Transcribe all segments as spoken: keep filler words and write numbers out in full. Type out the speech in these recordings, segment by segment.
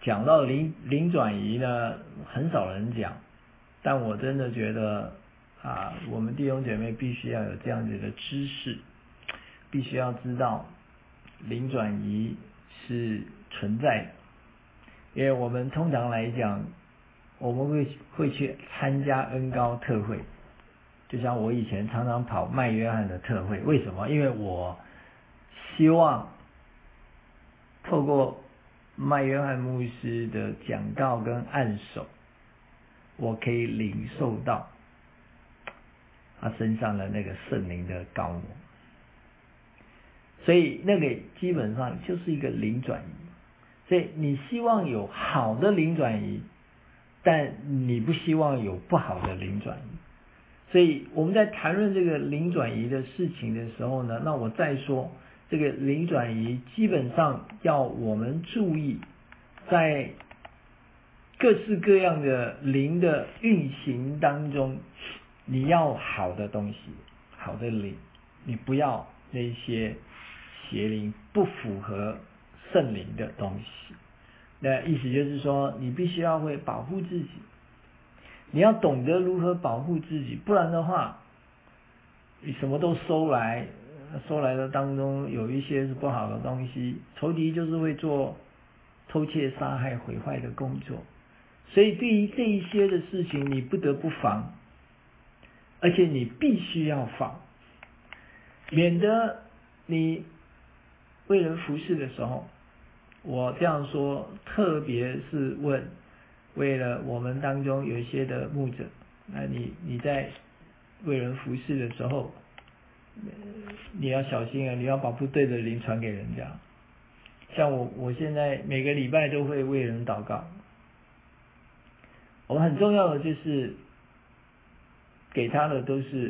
讲到灵灵转移呢，很少人讲，但我真的觉得啊，我们弟兄姐妹必须要有这样子的知识，必须要知道灵转移是存在的。因为我们通常来讲，我们会会去参加恩膏特会，就像我以前常常跑麦约翰的特会，为什么？因为我希望透过麦约翰牧师的讲道跟按手，我可以领受到他身上的那个圣灵的膏抹，所以那个基本上就是一个灵转移。所以你希望有好的灵转移，但你不希望有不好的灵转移。所以我们在谈论这个灵转移的事情的时候呢，那我再说这个灵转移基本上要我们注意，在各式各样的灵的运行当中，你要好的东西，好的灵，你不要那些邪灵，不符合圣灵的东西。那意思就是说，你必须要会保护自己，你要懂得如何保护自己，不然的话你什么都收来，收来的当中有一些是不好的东西，仇敌就是会做偷窃杀害毁坏的工作。所以对于这一些的事情你不得不防，而且你必须要防，免得你为人服侍的时候，我这样说特别是问为了我们当中有一些的牧者，那你你在为人服侍的时候，你要小心啊，你要把不对的灵传给人家。像我我现在每个礼拜都会为人祷告，我们很重要的就是给他的都是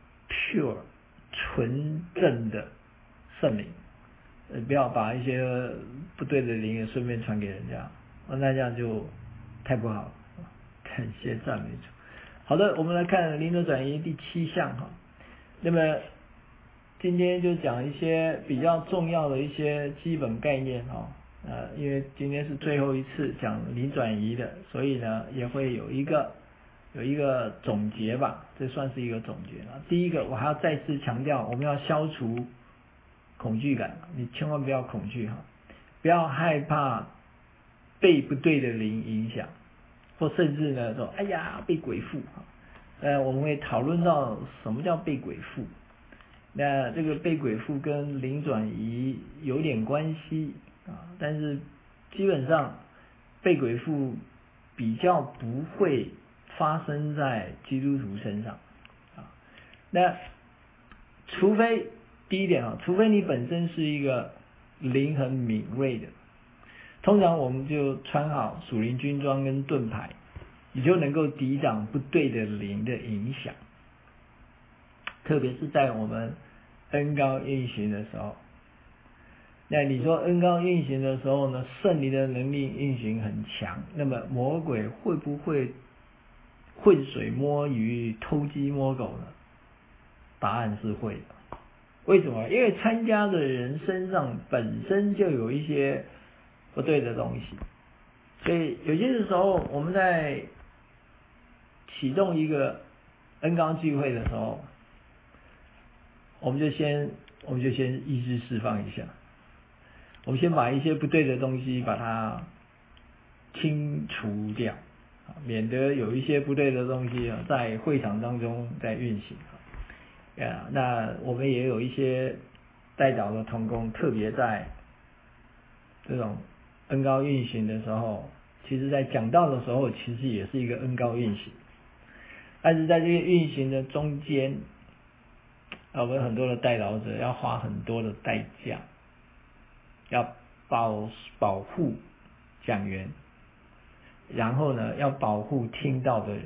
pure 纯正的圣灵，呃，不要把一些不对的灵也顺便传给人家，那这样就太不好了。感谢赞美主。好的，我们来看灵的转移第七项哈。那么今天就讲一些比较重要的一些基本概念哈。呃，因为今天是最后一次讲灵转移的，所以呢也会有一个有一个总结吧，这算是一个总结了。第一个，我还要再次强调，我们要消除恐惧感，你千万不要恐惧哈，不要害怕被不对的灵影响，或甚至呢说，哎呀被鬼附哈。呃，我们会讨论到什么叫被鬼附。那这个被鬼附跟灵转移有点关系啊，但是基本上被鬼附比较不会发生在基督徒身上啊。那除非第一点啊，除非你本身是一个灵很敏锐的，通常我们就穿好属灵军装跟盾牌，你就能够抵挡不对的灵的影响。特别是在我们恩膏运行的时候，那你说恩膏运行的时候呢，圣灵的能力运行很强，那么魔鬼会不会浑水摸鱼、偷鸡摸狗呢？答案是会的。为什么？因为参加的人身上本身就有一些不对的东西，所以有些时候我们在启动一个恩膏聚会的时候，我们就先我们就先意识释放一下，我们先把一些不对的东西把它清除掉，免得有一些不对的东西在会场当中在运行。啊，那我们也有一些代祷的同工，特别在这种恩膏运行的时候，其实在讲道的时候其实也是一个恩膏运行，但是在这个运行的中间，我们很多的代祷者要花很多的代价，要保保护讲员，然后呢要保护听到的人，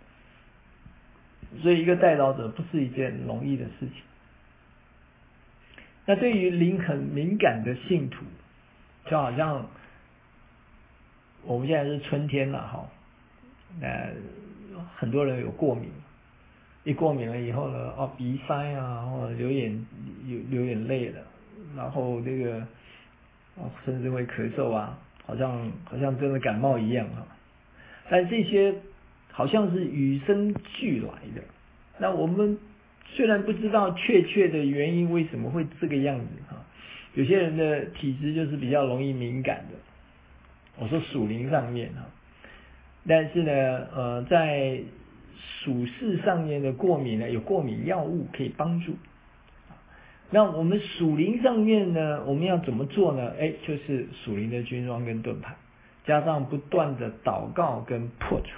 所以一个代祷者不是一件容易的事情。那对于灵很敏感的信徒，就好像我们现在是春天了哈，那很多人有过敏，一过敏了以后呢，哦鼻塞啊，或者流眼流流眼泪了，然后这个哦甚至会咳嗽啊， 好像好像真的感冒一样哈。但这些好像是与生俱来的。那我们虽然不知道确切的原因为什么会这个样子哈，有些人的体质就是比较容易敏感的。我说属灵上面哈，但是呢，呃，在属事上面的过敏呢，有过敏药物可以帮助。那我们属灵上面呢，我们要怎么做呢？哎，就是属灵的军装跟盾牌，加上不断的祷告跟破除。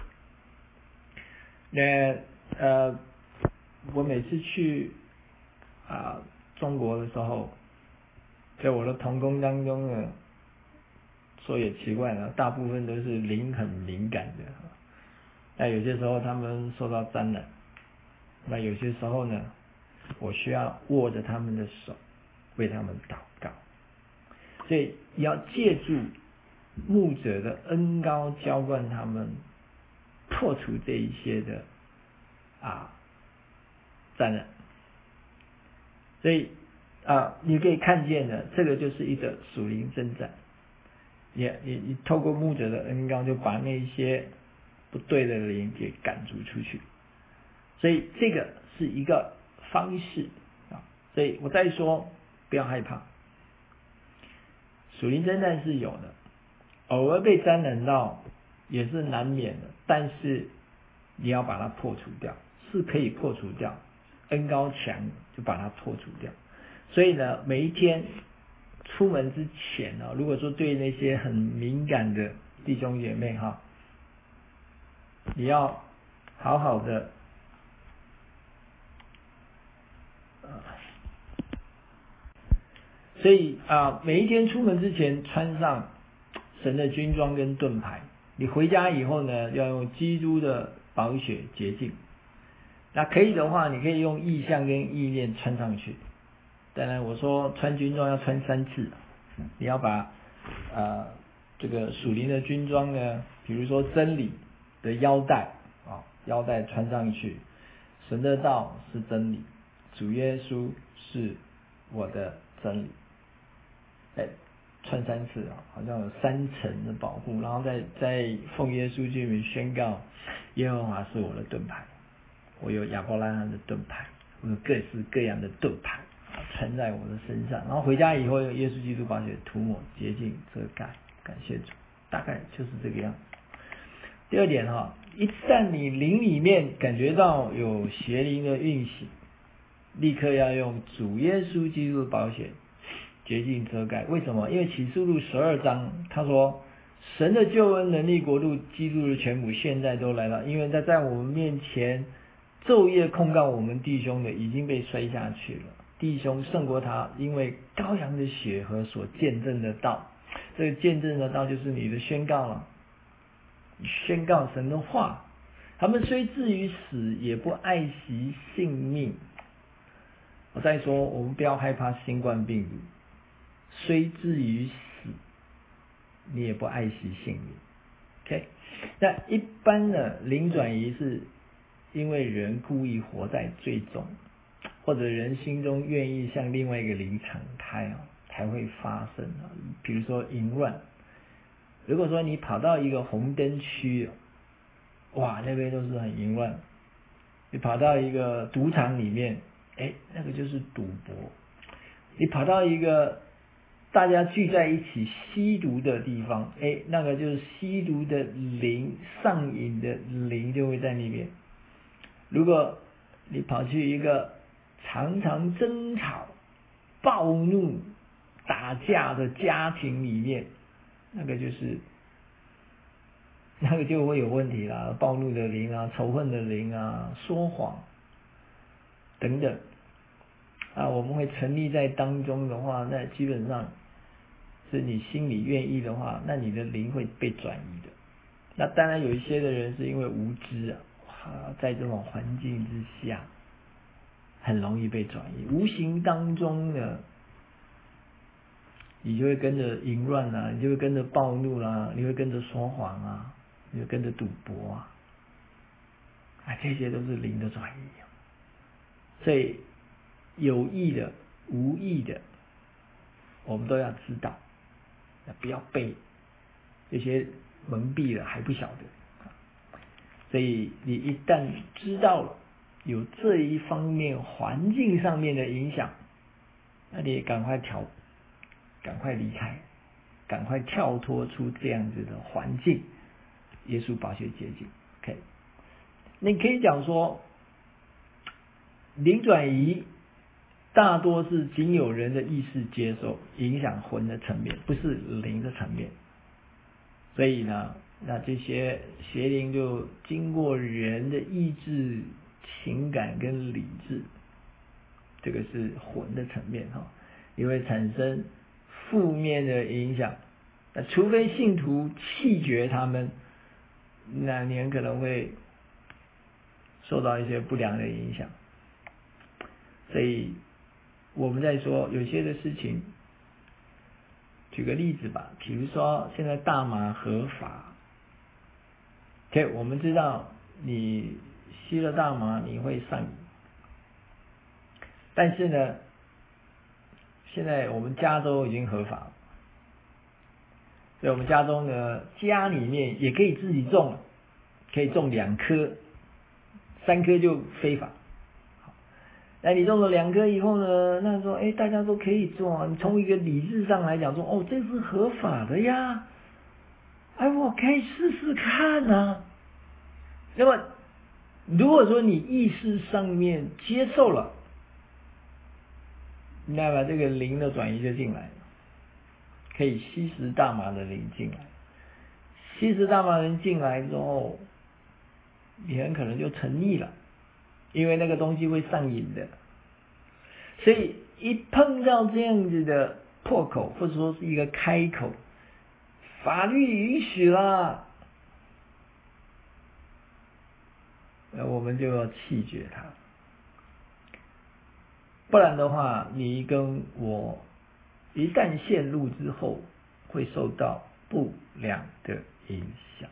那呃，我每次去啊、呃、中国的时候，在我的同工当中呢，说也奇怪了，大部分都是灵很敏感的。那有些时候他们受到沾染，那有些时候呢，我需要握着他们的手，为他们祷告。所以要借助牧者的恩膏浇灌他们，破除这一些的啊沾染。所以啊，你可以看见的，这个就是一个属灵征战。你你你透过牧者的恩膏，就把那些不对的灵给赶逐出去。所以这个是一个方式啊。所以我再说，不要害怕，属灵征战是有的，偶尔被沾染到也是难免的，但是你要把它破除掉，是可以破除掉，恩膏强就把它破除掉。所以呢，每一天出门之前呢，如果说对那些很敏感的弟兄姐妹哈，你要好好的呃所以啊，每一天出门之前穿上神的军装跟盾牌，你回家以后呢，要用基督的宝血洁净。那可以的话，你可以用意象跟意念穿上去。当然我说穿军装要穿三次，你要把呃这个属灵的军装呢，比如说真理的腰带啊，腰带穿上去，神的道是真理，主耶稣是我的真理。哎，穿三次啊，好像有三层的保护，然后再再奉耶稣之名宣告，耶和华是我的盾牌，我有亚伯拉罕的盾牌，我有各式各样的盾牌穿在我的身上，然后回家以后用耶稣基督宝血涂抹洁净遮盖，感谢主，大概就是这个样子。第二点哈，一旦你灵里面感觉到有邪灵的运行，立刻要用主耶稣基督的宝血洁净遮盖。为什么？因为启示录十二章他说，神的救恩能力国度基督的全部现在都来了，因为他在我们面前昼夜控告我们弟兄的已经被摔下去了，弟兄胜过他，因为羔羊的血和所见证的道。这个见证的道就是你的宣告了，你宣告神的话。他们虽至于死，也不爱惜性命。我再说，我们不要害怕新冠病毒，虽至于死，你也不爱惜性命。OK， 那一般的灵转移是因为人故意活在罪中，或者人心中愿意向另外一个灵敞开啊，才会发生啊。比如说淫乱，如果说你跑到一个红灯区，哇，那边都是很淫乱；你跑到一个赌场里面，哎，那个就是赌博；你跑到一个大家聚在一起吸毒的地方，哎，那个就是吸毒的灵，上瘾的灵就会在那边。如果你跑去一个常常争吵、暴怒、打架的家庭里面，那个就是那个就会有问题啦，暴怒的灵啊，仇恨的灵啊，说谎等等啊，我们会沉溺在当中的话，那基本上是你心里愿意的话，那你的灵会被转移的。那当然有一些的人是因为无知啊，哇，在这种环境之下很容易被转移，无形当中呢你就会跟着淫乱啊，你就会跟着暴怒啦、啊，你会跟着说谎啊，你会跟着赌博啊，啊，这些都是灵的转移。所以有意的无意的我们都要知道，不要被有些蒙蔽了还不晓得。所以你一旦知道了有这一方面环境上面的影响，那你也赶快调，赶快离开，赶快跳脱出这样子的环境，耶稣宝血洁净。OK， 你可以讲说，灵转移大多是仅有人的意识接受，影响魂的层面，不是灵的层面。所以呢，那这些邪灵就经过人的意志、情感跟理智，这个是魂的层面哈，也会产生负面的影响。那除非信徒弃绝他们，那你很可能会受到一些不良的影响。所以我们在说有些的事情，举个例子吧，比如说现在大麻合法 ，OK， 我们知道你吸了大麻你会上瘾，但是呢，现在我们加州已经合法了，所以我们加州呢，家里面也可以自己种了，可以种两颗，三颗就非法。那你种了两颗以后呢？那说，哎，大家都可以做啊。你从一个理智上来讲说，哦，这是合法的呀，哎，我可以试试看啊。那么，如果说你意识上面接受了，那么这个灵的转移就进来了，可以吸食大麻的灵进来，吸食大麻的灵进来之后，你很可能就沉溺了，因为那个东西会上瘾的。所以一碰到这样子的破口，或者说是一个开口，法律允许啦，那我们就要弃绝它。不然的话，你跟我一旦陷入之后，会受到不良的影响。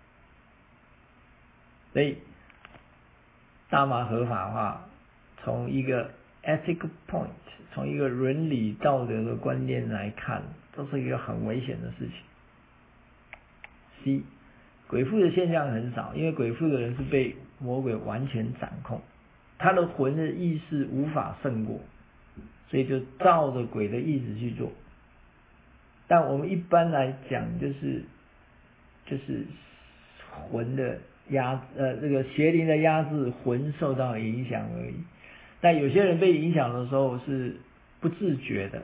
所以大麻合法化，从一个 ethical point， 从一个伦理道德的观念来看，这是一个很危险的事情。C， 鬼附的现象很少，因为鬼附的人是被魔鬼完全掌控，他的魂的意识无法胜过，所以就照着鬼的意志去做。但我们一般来讲，就是就是魂的压呃这个邪灵的压制，魂受到影响而已。但有些人被影响的时候是不自觉的，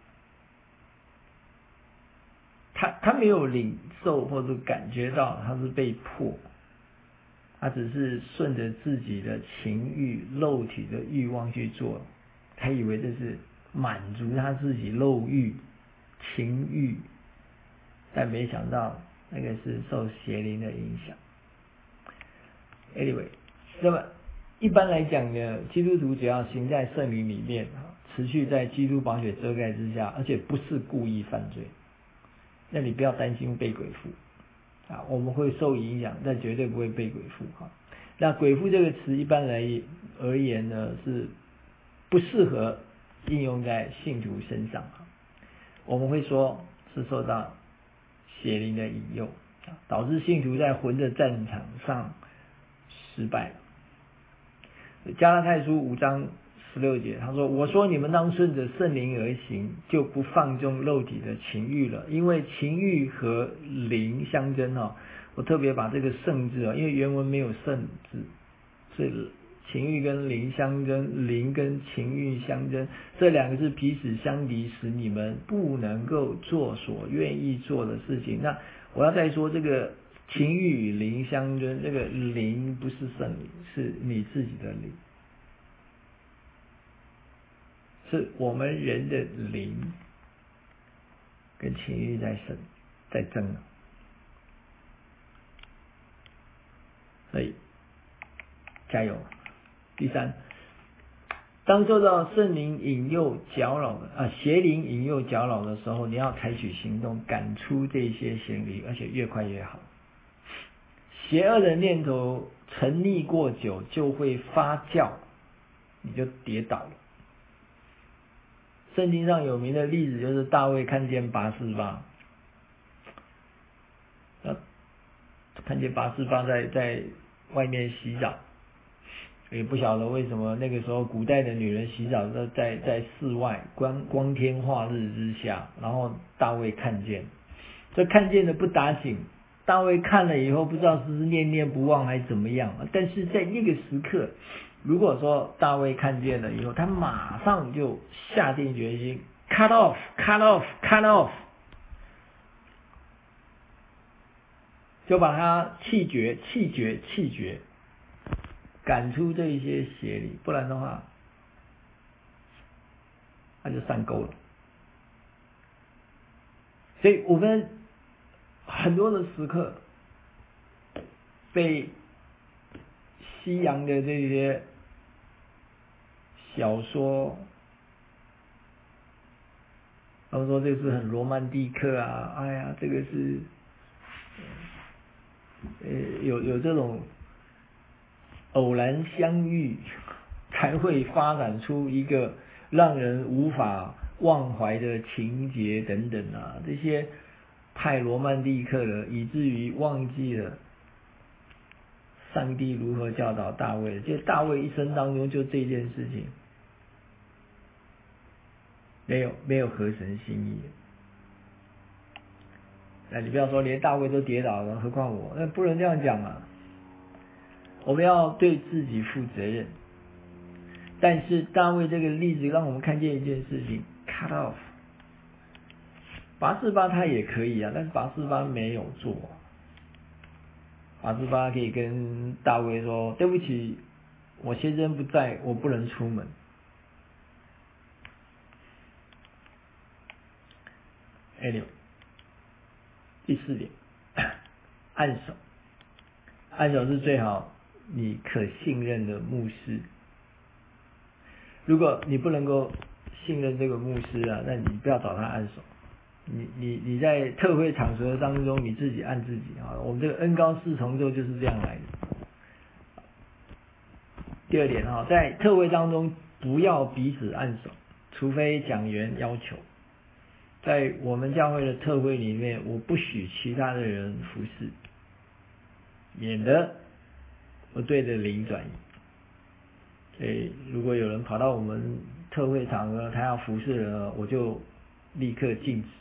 他他没有领受或者感觉到他是被迫，他只是顺着自己的情欲、肉体的欲望去做，他以为这是满足他自己肉欲、情欲，但没想到那个是受邪灵的影响。Anyway， 那么一般来讲呢，基督徒只要行在圣灵里面，持续在基督宝血遮盖之下，而且不是故意犯罪，那你不要担心被鬼附啊，我们会受影响，但绝对不会被鬼附哈。那鬼附这个词一般来而言呢，是不适合应用在信徒身上哈。我们会说是受到邪灵的引诱，导致信徒在魂的战场上失败了。加拉太书五章十六节，他说：“我说你们当顺着圣灵而行，就不放纵肉体的情欲了，因为情欲和灵相争哦。”我特别把这个圣字啊，因为原文没有圣字，所以情欲跟灵相争，灵跟情欲相争，这两个是彼此相敌，使你们不能够做所愿意做的事情。那我要再说这个。情欲与灵相争，这个灵不是圣灵，是你自己的灵，是我们人的灵跟情欲在争，在争。所以加油！第三，当受到圣灵引诱搅扰的啊，邪灵引诱搅扰的时候，你要采取行动，赶出这些邪灵，而且越快越好。邪恶的念头沉溺过久就会发酵，你就跌倒了。圣经上有名的例子就是大卫看见拔示巴， 看见八四八在在外面洗澡，也不晓得为什么那个时候古代的女人洗澡都在在室外光光天化日之下，然后大卫看见，这看见的不打紧，大卫看了以后不知道是不是念念不忘还是怎么样，但是在那个时刻，如果说大卫看见了以后，他马上就下定决心 cut off cut off cut off， 就把他气绝气绝气绝赶出这一些邪灵，不然的话他就上钩了。所以我们很多的时刻被西洋的这些小说，他们说这是很罗曼蒂克啊，哎呀，这个是呃有有这种偶然相遇才会发展出一个让人无法忘怀的情节等等啊，这些太罗曼蒂克了，以至于忘记了上帝如何教导大卫。就大卫一生当中就这件事情没有没有合神心意。那你不要说连大卫都跌倒了，何况我？那不能这样讲啊！我们要对自己负责任。但是大卫这个例子让我们看见一件事情 ，cut off。拔示巴他也可以啊，但是拔示巴没有做。拔示巴可以跟大卫说：“对不起，我先生不在，我不能出门。” Anyway， 第四点，按手，按手是最好你可信任的牧师。如果你不能够信任这个牧师啊，那你不要找他按手。你你你在特会场合当中，你自己按自己啊。我们这个恩高四重奏就是这样来的。第二点哈，在特会当中不要彼此按手，除非讲员要求。在我们教会的特会里面，我不许其他的人服侍，免得我对着灵转移。所以如果有人跑到我们特会场合，他要服侍人，我就立刻禁止，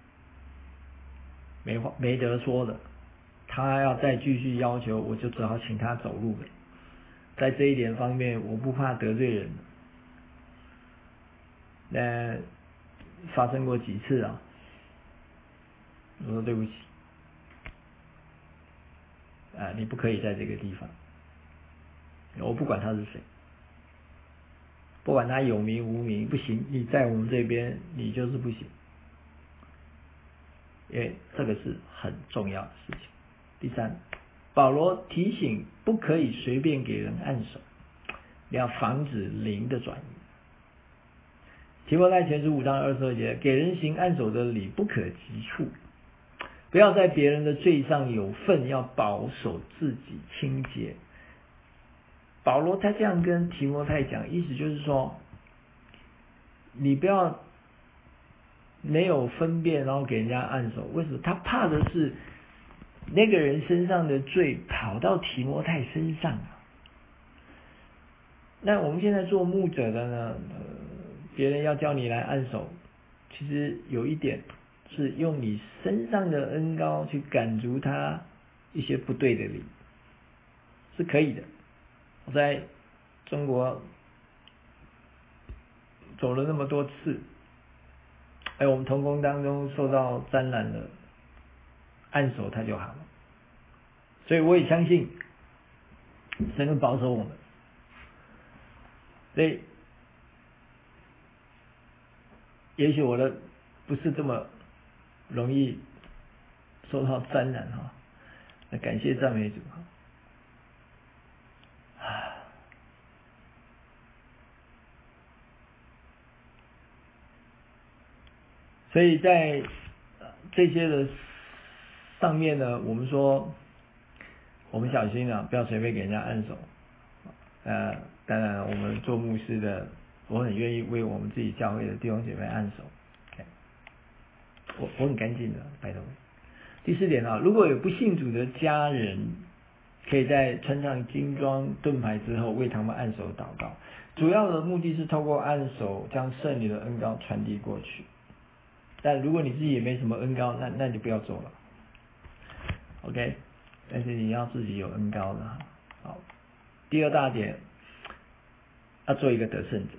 没话没得说的。他要再继续要求，我就只好请他走路了。在这一点方面，我不怕得罪人。那发生过几次啊？我说对不起，啊，你不可以在这个地方。我不管他是谁，不管他有名无名，不行，你在我们这边，你就是不行。因为这个是很重要的事情。第三，保罗提醒不可以随便给人按手，要防止灵的转移。提摩太前书五章二十二节，给人行按手的礼不可急促，不要在别人的罪上有份，要保守自己清洁。保罗他这样跟提摩太讲，意思就是说，你不要没有分辨，然后给人家按手。为什么？他怕的是那个人身上的罪跑到提摩太身上啊。那我们现在做牧者的呢，呃，别人要叫你来按手，其实有一点是用你身上的恩膏去赶逐他一些不对的灵，是可以的。我在中国走了那么多次，哎，我们同工当中受到沾染了，按手他就好了。所以我也相信神会保守我们。所以也许我的不是这么容易受到沾染哈，那感谢赞美主哈。所以在这些的上面呢，我们说我们小心啊，不要随便给人家按手。呃，当然我们做牧师的，我很愿意为我们自己教会的弟兄姐妹按手。我我很干净的，拜托。 第四点啊，如果有不信主的家人，可以在穿上金装盾牌之后为他们按手祷告，主要的目的是透过按手将圣灵的恩膏传递过去。但如果你自己也没什么恩膏，那那你就不要做了 OK， 但是你要自己有恩膏的。好，第二大点，要做一个得胜者。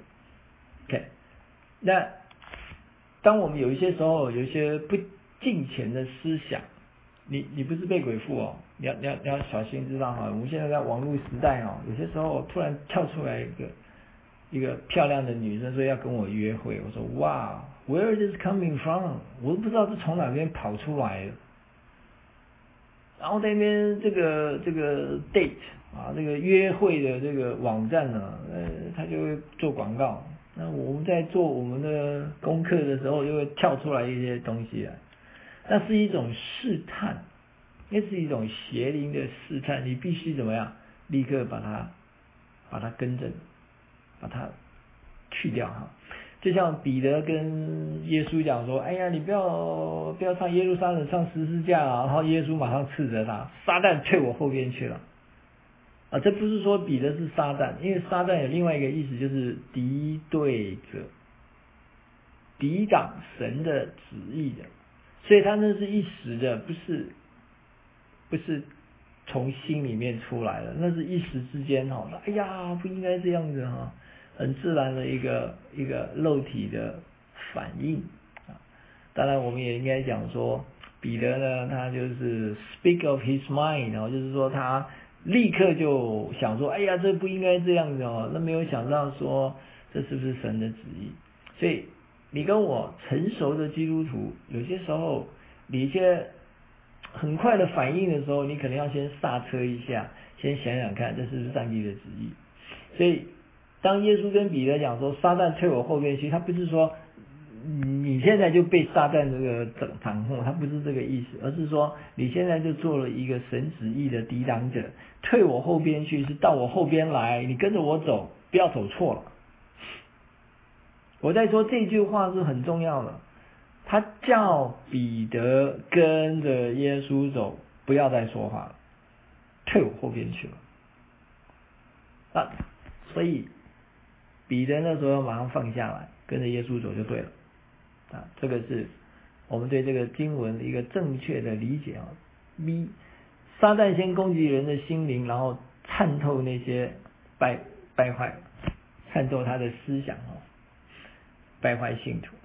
OK， 那当我们有一些时候有一些不敬虔的思想，你你不是被鬼附哦，你要你要你要小心知道哈，我们现在在网络时代哦，有些时候突然跳出来一个一个漂亮的女生说要跟我约会，我说哇 ，Where is this coming from？ 我都不知道是从哪边跑出来的。然后在那边这个这个 date 啊，这个约会的这个网站呢，呃，他就会做广告。那我们在做我们的功课的时候，就会跳出来一些东西来，那是一种试探，那是一种邪灵的试探，你必须怎么样，立刻把它把它更正，把它去掉哈。就像彼得跟耶稣讲说，哎呀，你不要不要上耶路撒冷上十字架啊，然后耶稣马上斥责他，撒旦退我后边去了。啊，这不是说彼得是撒旦，因为撒旦有另外一个意思，就是敌对者，抵挡神的旨意的，所以他那是一时的，不是不是从心里面出来的，那是一时之间哈，哎呀，不应该这样子哈，很自然的一个一个肉体的反应啊。当然，我们也应该讲说，彼得呢，他就是 speak of his mind， 然后就是说他立刻就想说，哎呀，这不应该这样子哦，那没有想到说这是不是神的旨意？所以你跟我成熟的基督徒，有些时候你一些很快的反应的时候，你可能要先刹车一下，先想想看这是不是上帝的旨意。所以当耶稣跟彼得讲说撒旦退我后边去，他不是说你现在就被撒旦这个掌控，他不是这个意思，而是说你现在就做了一个神旨意的抵挡者，退我后边去是到我后边来，你跟着我走，不要走错了。我在说这句话是很重要的，他叫彼得跟着耶稣走，不要再说话了，退我后边去了。啊，所以彼得那时候马上放下来，跟着耶稣走就对了。啊，这个是我们对这个经文的一个正确的理解啊。B， 撒旦先攻击人的心灵，然后参透那些败败坏，参透他的思想哦，败坏信徒。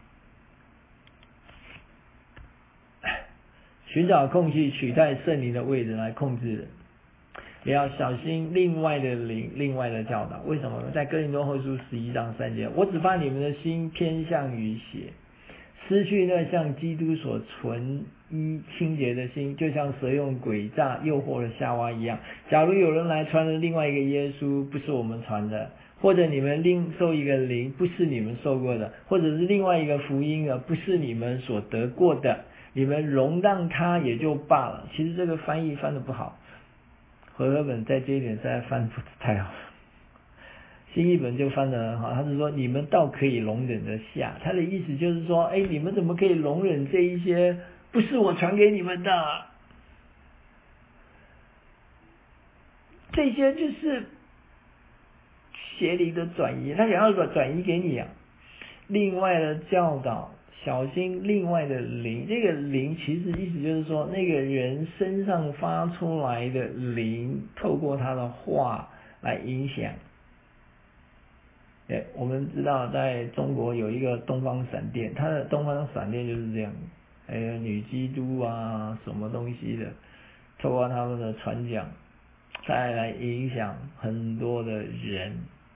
寻找空隙取代圣灵的位置来控制人，也要小心另外的灵，另外的教导。为什么呢？在哥林多后书十一章三节，我只怕你们的心偏向于邪，失去那像基督所纯一清洁的心，就像蛇用诡诈诱惑了夏娃一样。假如有人来传了另外一个耶稣，不是我们传的，或者你们另受一个灵，不是你们受过的，或者是另外一个福音的，不是你们所得过的，你们容让他也就罢了。其实这个翻译翻得不好，和合本在这一点实在翻不太好，新译本就翻得很好，他是说你们倒可以容忍得下，他的意思就是说，哎，你们怎么可以容忍这一些不是我传给你们的，这些就是邪灵的转移，他想要转移给你啊。另外的教导，小心另外的灵，这个灵其实意思就是说，那个人身上发出来的灵，透过他的话来影响。哎，我们知道在中国有一个东方闪电，它的东方闪电就是这样，还有女基督啊，什么东西的，透过他们的传讲，再来影响很多的人，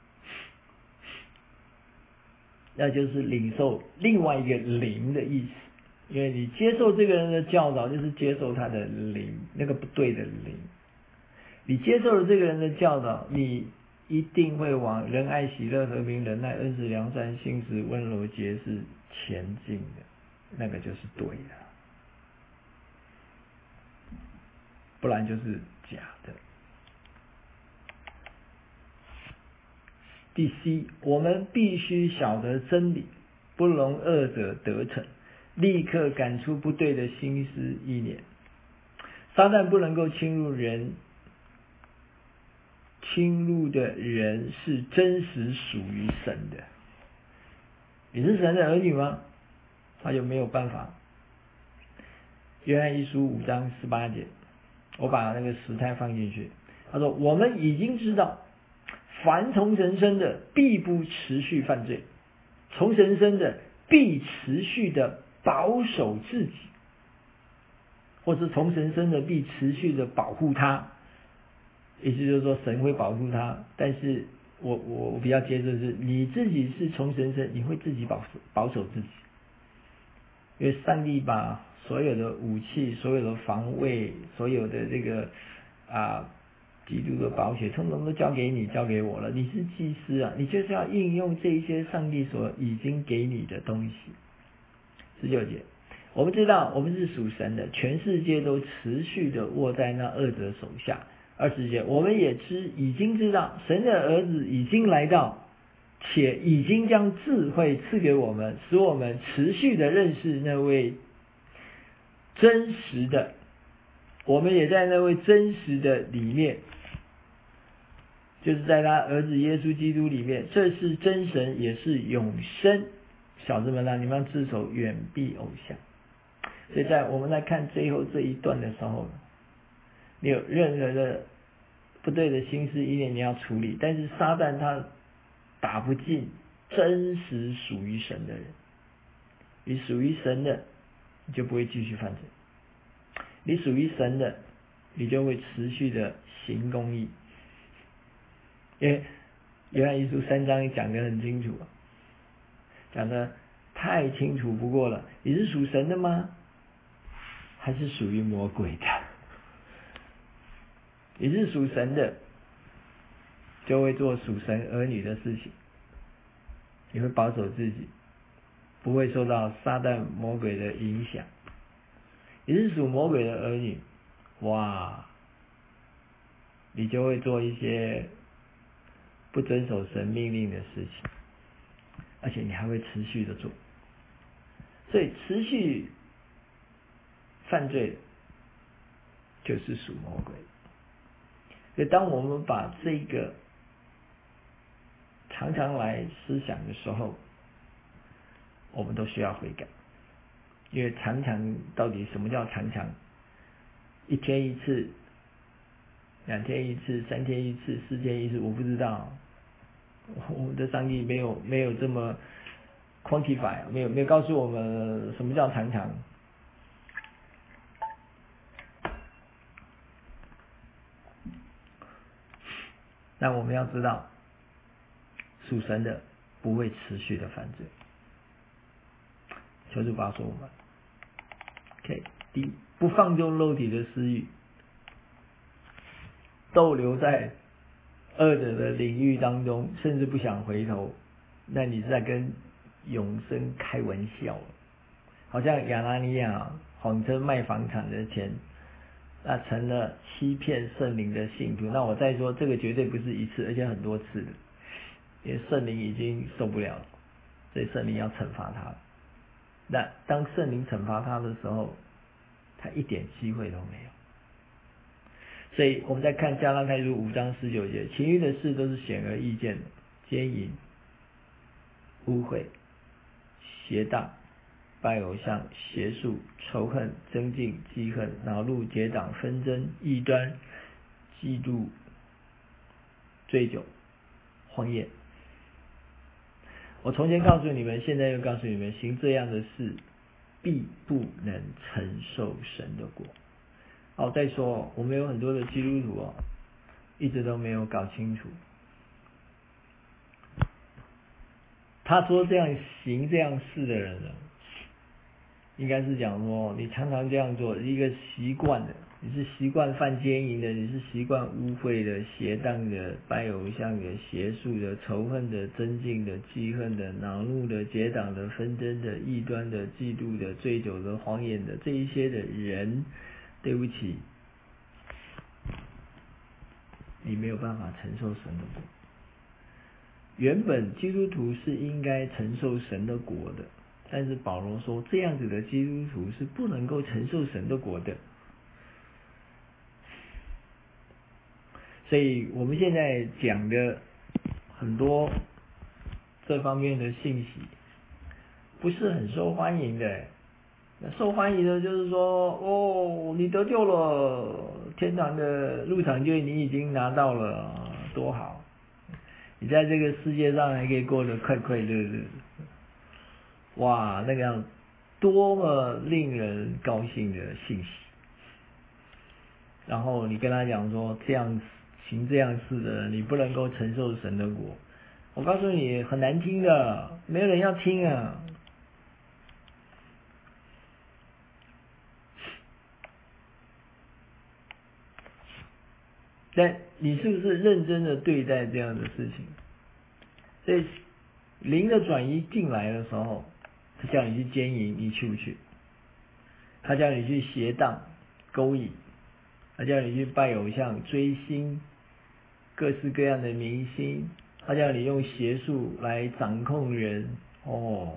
那就是领受另外一个灵的意思。因为你接受这个人的教导，就是接受他的灵，那个不对的灵。你接受了这个人的教导，你一定会往仁爱、喜乐、和平、忍耐、恩慈、良善、信实、温柔、节制前进的，那个就是对的，不然就是假的。第 C， 我们必须晓得真理，不容恶者得逞，立刻赶出不对的心思意念。 撒旦不能够侵入人，侵入的人是真实属于神的。你是神的儿女吗？他就没有办法。约翰一书五章十八节，我把那个时态放进去。他说：我们已经知道，凡从神生的必不持续犯罪，从神生的必持续的保守自己，或是从神生的必持续的保护他。意思就是说神会保护他，但是我我我比较接受的是你自己是从神生，你会自己保守保守自己，因为上帝把所有的武器、所有的防卫、所有的这个啊基督的宝血，通通都交给你、交给我了。你是祭司啊，你就是要应用这一些上帝所已经给你的东西。十九节，我们知道我们是属神的，全世界都持续的握在那恶者手下。二十节，我们也知已经知道神的儿子已经来到，且已经将智慧赐给我们，使我们持续的认识那位真实的，我们也在那位真实的里面，就是在他儿子耶稣基督里面，这是真神，也是永生。小子们啊，你们要自守，远避偶像。所以在我们来看最后这一段的时候，你有任何的不对的心思意念你要处理，但是撒旦他打不进真实属于神的人。你属于神的，你就不会继续犯罪；你属于神的，你就会持续的行公义。因为约翰一书三章讲得很清楚，讲得太清楚不过了。你是属神的吗？还是属于魔鬼的？你是属神的，就会做属神儿女的事情，你会保守自己，不会受到撒旦魔鬼的影响。你是属魔鬼的儿女，哇，你就会做一些不遵守神命令的事情，而且你还会持续的做。所以持续犯罪就是属魔鬼。所以当我们把这个常常来思想的时候，我们都需要悔改。因为常常到底什么叫常常？一天一次，两天一次，三天一次，四天一次，我不知道。我们的上帝没有没有这么 quantify， 没有没有告诉我们什么叫常常。那我们要知道，属神的不会持续的犯罪。求主保守我们。OK， 第一，不放纵肉体的私欲，逗留在恶者的领域当中，甚至不想回头，那你是在跟永生开玩笑。好像亚拿尼亚谎称卖房产的钱，那成了欺骗圣灵的信徒。那我再说，这个绝对不是一次，而且很多次的，因为圣灵已经受不了了，所以圣灵要惩罚他。那当圣灵惩罚他的时候，他一点机会都没有。所以我们在看加拉太书五章十九节，其余的事都是显而易见的：奸淫、污秽、邪荡、拜偶像、邪术、仇恨、争竞、记恨、恼怒、结党、纷争、异端、嫉妒、醉酒、荒宴。我从前告诉你们，现在又告诉你们，行这样的事，必不能承受神的国。好，再说，我们有很多的基督徒哦，一直都没有搞清楚。他说这样行这样事的人呢，应该是讲说，你常常这样做，一个习惯的，你是习惯犯奸淫的，你是习惯污秽的、邪荡的、拜偶像的、邪术的、仇恨的、争竞的、记恨的、恼怒的、结党的、纷争的、异端的、嫉妒的、醉酒的、荒宴的，这一些的人，对不起，你没有办法承受神的国。原本基督徒是应该承受神的国的，但是保罗说，这样子的基督徒是不能够承受神的国的。 所以我们现在讲的很多这方面的信息不是很受欢迎的。受欢迎的就是说，哦，你得救了，天堂的入场券你已经拿到了，多好！你在这个世界上还可以过得快快乐乐，哇，那个样多么令人高兴的信息！然后你跟他讲说，这样行这样事的人，你不能够承受神的国。我告诉你，很难听的，没有人要听啊。但你是不是认真的对待这样的事情？所以灵的转移进来的时候，他叫你去奸淫，你去不去？他叫你去邪荡勾引，他叫你去拜偶像追星，各式各样的明星，他叫你用邪术来掌控人。哦，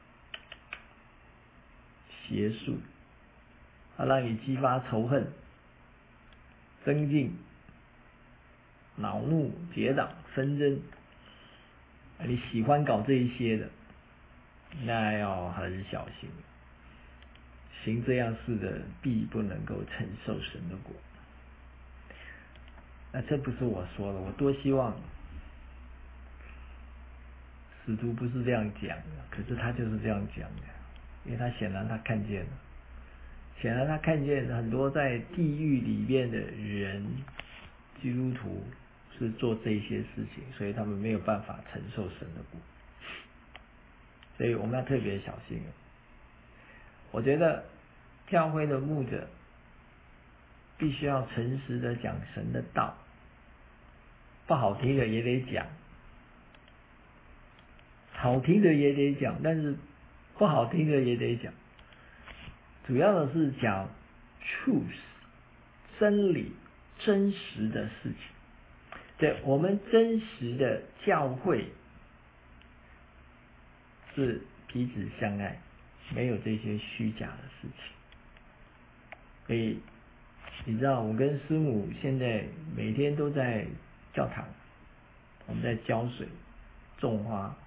邪术，他让你激发仇恨，增进恼怒结党纷争，你喜欢搞这一些的，那要很小心。行这样事的必不能够承受神的国。那这不是我说的，我多希望使徒不是这样讲的，可是他就是这样讲的，因为他显然他看见了，显然他看见很多在地狱里面的人，基督徒是做这些事情，所以他们没有办法承受神的国，所以我们要特别小心。我觉得教会的牧者必须要诚实的讲神的道，不好听的也得讲，好听的也得讲，但是不好听的也得讲。主要的是讲 truth 真理真实的事情。对，我们真实的教会是彼此相爱，没有这些虚假的事情。所以你知道我跟师母现在每天都在教堂，我们在浇水种花，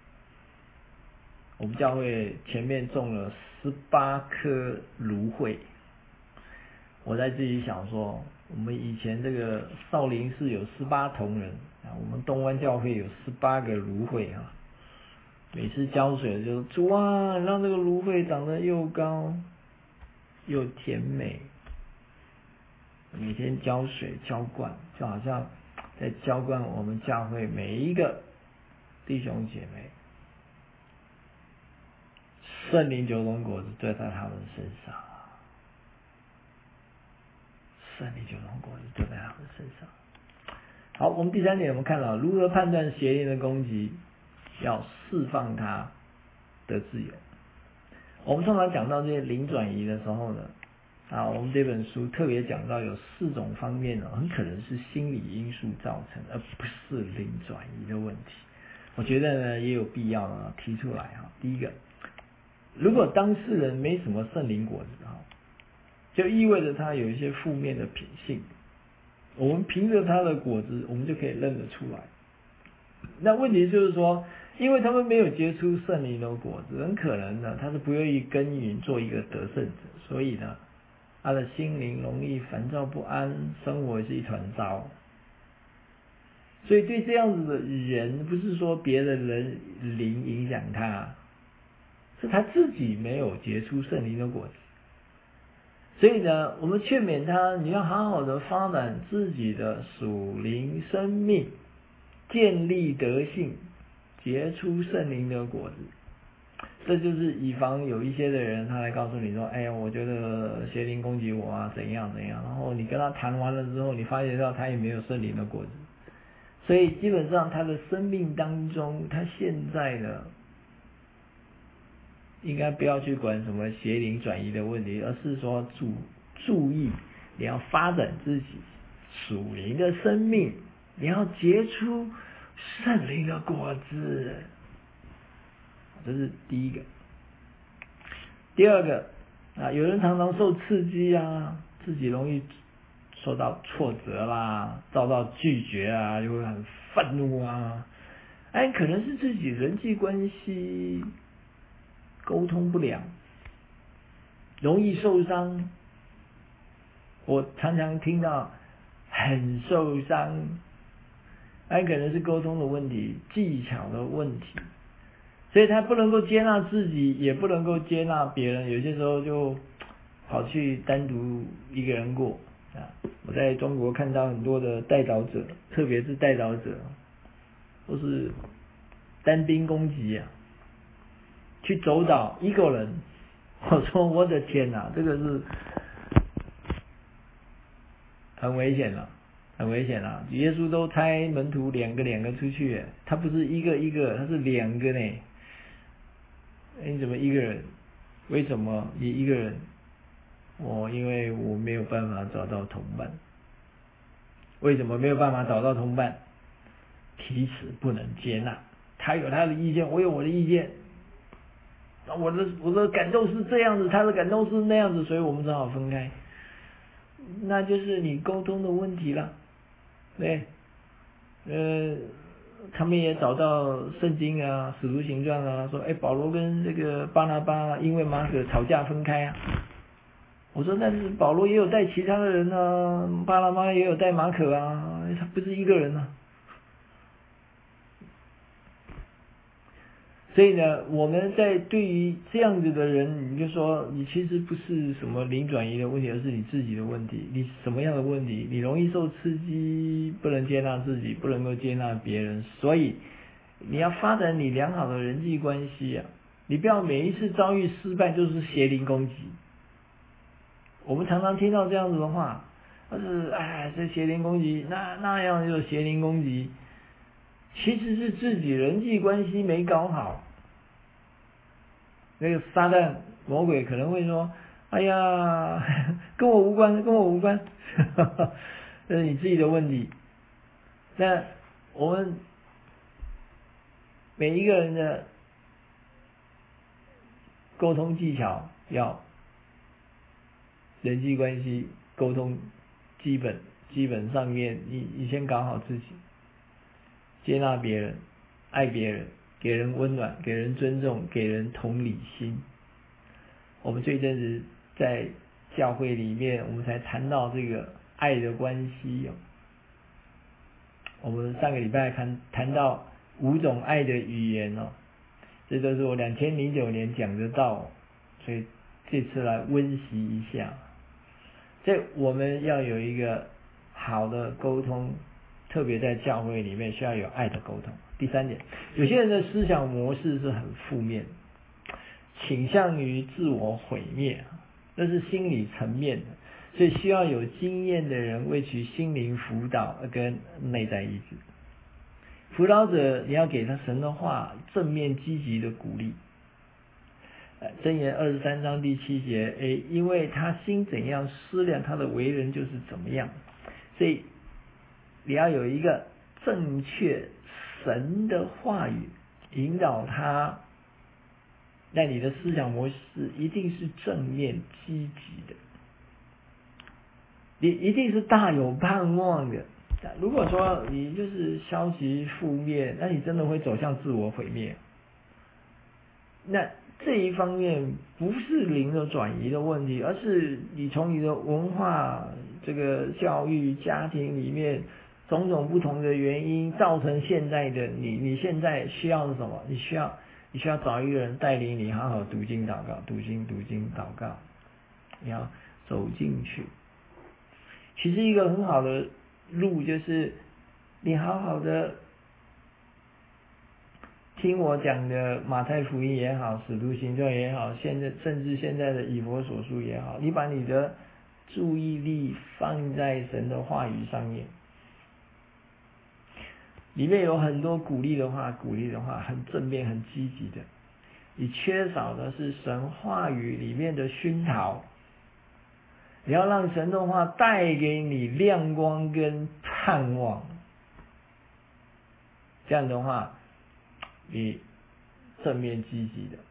我们教会前面种了十八棵芦荟。我在自己想说，我们以前这个少林寺有十八铜人啊，我们东湾教会有十八个芦荟啊。每次浇水就主啊，让这个芦荟长得又高又甜美。每天浇水浇灌，就好像在浇灌我们教会每一个弟兄姐妹。圣灵九种果子对在他们身上，圣灵九种果子对在他们身上。好，我们第三点我们看到如何判断邪灵的攻击，要释放他的自由。我们通常讲到这些灵转移的时候呢，啊，我们这本书特别讲到有四种方面呢，很可能是心理因素造成，而不是灵转移的问题。我觉得呢也有必要呢提出来哈。第一个，如果当事人没什么圣灵果子哈，就意味着他有一些负面的品性。我们凭着他的果子，我们就可以认得出来。那问题就是说，因为他们没有结出圣灵的果子，很可能呢他是不愿意耕耘做一个得胜者，所以呢他的心灵容易烦躁不安，生活是一团糟。所以对这样子的人，不是说别的人灵影响他，是他自己没有结出圣灵的果子。所以呢，我们劝勉他，你要好好的发展自己的属灵生命，建立德性，结出圣灵的果子。这就是以防有一些的人他来告诉你说，哎呀，我觉得邪灵攻击我啊，怎样怎样，然后你跟他谈完了之后，你发现到他也没有圣灵的果子。所以基本上他的生命当中，他现在呢应该不要去管什么邪灵转移的问题，而是说注注意你要发展自己属灵的生命，你要结出圣灵的果子。这是第一个。第二个啊，有人常常受刺激啊，自己容易受到挫折啦，遭到拒绝啊，就会很愤怒啊。哎，可能是自己人际关系沟通不良，容易受伤。我常常听到很受伤，哎，可能是沟通的问题，技巧的问题，所以他不能够接纳自己，也不能够接纳别人，有些时候就跑去单独一个人过啊。我在中国看到很多的带导者，特别是带导者都是单兵攻击啊，去走岛一个人。我说我的天哪，这个是很危险了，很危险了。耶稣都差门徒两个两个出去，他不是一个一个，他是两个呢。你怎么一个人？为什么你一个人？我因为我没有办法找到同伴。为什么没有办法找到同伴？彼此不能接纳，他有他的意见，我有我的意见。我的我的感受是这样子，他的感受是那样子，所以我们只好分开。那就是你沟通的问题了，对，呃，他们也找到圣经啊，使徒行传啊，说，哎，保罗跟这个巴拿巴因为马可吵架分开啊。我说，但是保罗也有带其他的人啊，巴拿巴也有带马可啊，他不是一个人啊。所以呢，我们在对于这样子的人，你就说你其实不是什么零转移的问题，而是你自己的问题。你什么样的问题？你容易受刺激，不能接纳自己，不能够接纳别人。所以你要发展你良好的人际关系啊，你不要每一次遭遇失败就是邪灵攻击。我们常常听到这样子的话，但是哎，这邪灵攻击，那那样就邪灵攻击。其实是自己人际关系没搞好。那个撒旦魔鬼可能会说，哎呀，跟我无关，跟我无关，这是你自己的问题。那我们每一个人的沟通技巧要人际关系沟通基本基本上面，你你先搞好自己，接纳别人，爱别人，给人温暖，给人尊重，给人同理心。我们这一阵子在教会里面，我们才谈到这个爱的关系哦。我们上个礼拜谈谈到五种爱的语言哦，这都是我两千零九年讲的道，所以这次来温习一下。所以我们要有一个好的沟通，特别在教会里面需要有爱的沟通。第三点，有些人的思想模式是很负面，倾向于自我毁灭，那是心理层面的，所以需要有经验的人为其心灵辅导跟内在医治。辅导者你要给他神的话，正面积极的鼓励。箴言二十三章第七节，诶，因为他心怎样思量，他的为人就是怎么样。所以你要有一个正确神的话语引导他，那你的思想模式一定是正面积极的，你一定是大有盼望的。如果说你就是消极负面，那你真的会走向自我毁灭。那这一方面不是灵的转移的问题，而是你从你的文化、这个教育、家庭里面种种不同的原因造成现在的你。你现在需要是什么？你需要你需要找一个人带领你好好读经祷告，读经读经祷告，你要走进去。其实一个很好的路就是你好好的听我讲的马太福音也好，使徒行传也好，现在甚至现在的以弗所书也好，你把你的注意力放在神的话语上面，里面有很多鼓励的话，鼓励的话很正面很积极的。你缺少的是神话语里面的熏陶，你要让神的话带给你亮光跟盼望，这样的话你正面积极的。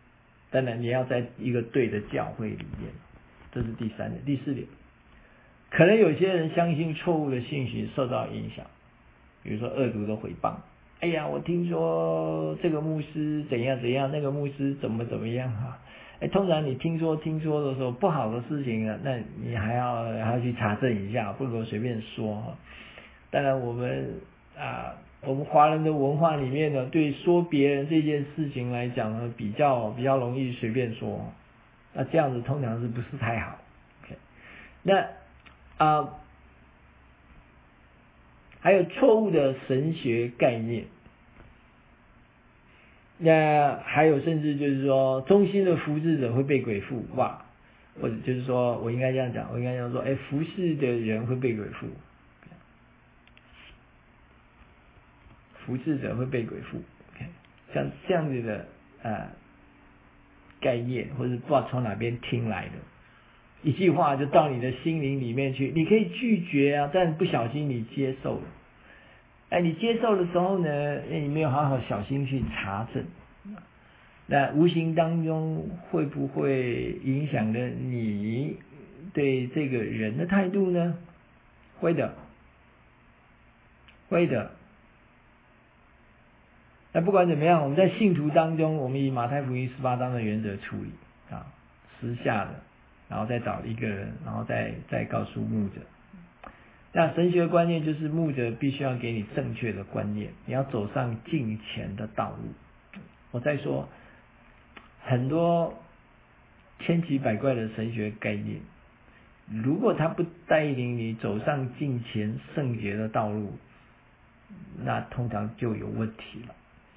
当然你要在一个对的教会里面，这是第三点。第四点， 可能有些人相信错误的信息受到影响，比如说恶毒的诽谤。哎呀，我听说这个牧师怎样怎样，那个牧师怎么怎么样啊？哎，通常你听说听说的时候，不好的事情啊，那你还要还要去查证一下，不能随便说哈。当然，我们啊，我们华人的文化里面呢，对说别人这件事情来讲呢，比较比较容易随便说，那这样子通常是不是太好 ？OK， 那啊、呃，还有错误的神学概念。那还有甚至就是说，忠心的服侍者会被鬼附，哇！或者就是说我应该这样讲，我应该这样说，哎，服侍的人会被鬼附，服侍者会被鬼附 ，OK， 像这样子的呃概念，或者不知道从哪边听来的，一句话就到你的心灵里面去，你可以拒绝啊，但不小心你接受了，哎，你接受的时候呢，你没有好好小心去查证。那无形当中会不会影响了你对这个人的态度呢？会的，会的。那不管怎么样，我们在信徒当中，我们以马太福音十八章的原则处理啊，私下的，然后再找一个人，然后再再告诉牧者。那神学观念就是牧者必须要给你正确的观念，你要走上敬虔的道路。我再说。很多千奇百怪的神学概念，如果他不带领你走上敬虔圣洁的道路，那通常就有问题了。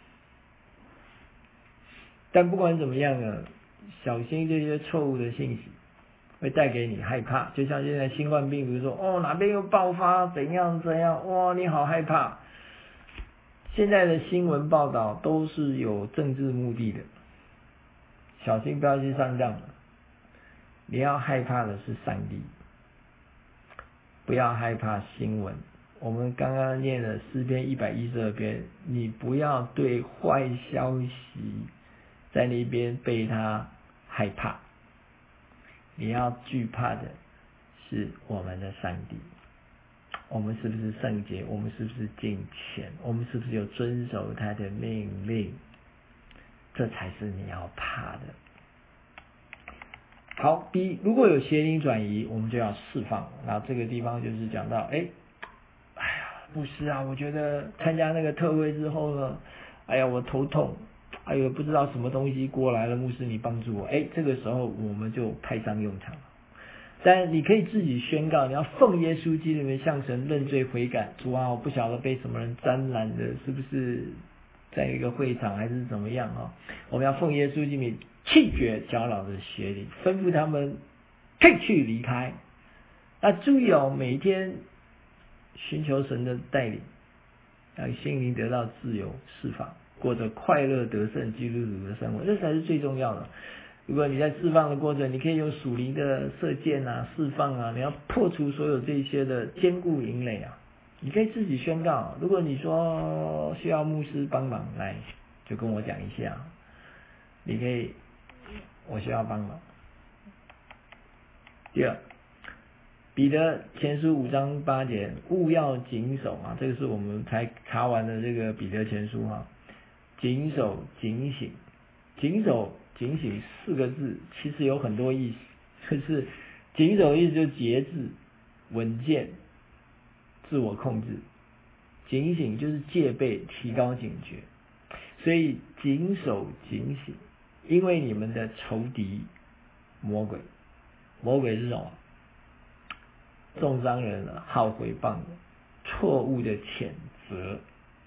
但不管怎么样呢，小心这些错误的信息会带给你害怕，就像现在新冠病毒说，哦哪边又爆发，怎样怎样，哇你好害怕。现在的新闻报道都是有政治目的的。小心不要去上当了，你要害怕的是上帝，不要害怕新闻。我们刚刚念的诗篇一百一十二篇，你不要对坏消息在那边被他害怕，你要惧怕的是我们的上帝。我们是不是圣洁？我们是不是敬虔？我们是不是有遵守他的命令？这才是你要怕的。好 ，B 如果有邪灵转移，我们就要释放。然后这个地方就是讲到，哎，哎呀，牧师啊，我觉得参加那个特会之后呢，哎呀，我头痛，哎呦，不知道什么东西过来了，牧师你帮助我。哎，这个时候我们就派上用场了。但你可以自己宣告，你要奉耶稣基督里面向神认罪悔改。主啊，我不晓得被什么人沾染的，是不是在一个会场还是怎么样啊？我们要奉耶稣基督弃绝搅扰的邪灵，吩咐他们退去离开。那注意哦，每一天寻求神的带领，让心灵得到自由释放，过着快乐得胜基督徒的生活，这才是最重要的。如果你在释放的过程，你可以用属灵的射箭啊、释放啊，你要破除所有这些的坚固营垒啊。你可以自己宣告，如果你说需要牧师帮忙，来就跟我讲一下。你可以，我需要帮忙。第二，彼得前书五章八节，务要谨守啊，这个是我们才查完的这个彼得前书哈，谨守警醒，谨守警醒四个字其实有很多意思，就是谨守的意思就是节制、稳健、自我控制，警醒就是戒备、提高警觉，所以谨守警醒，因为你们的仇敌魔鬼，魔鬼是什么？重伤人了，好诽谤的，错误的谴责，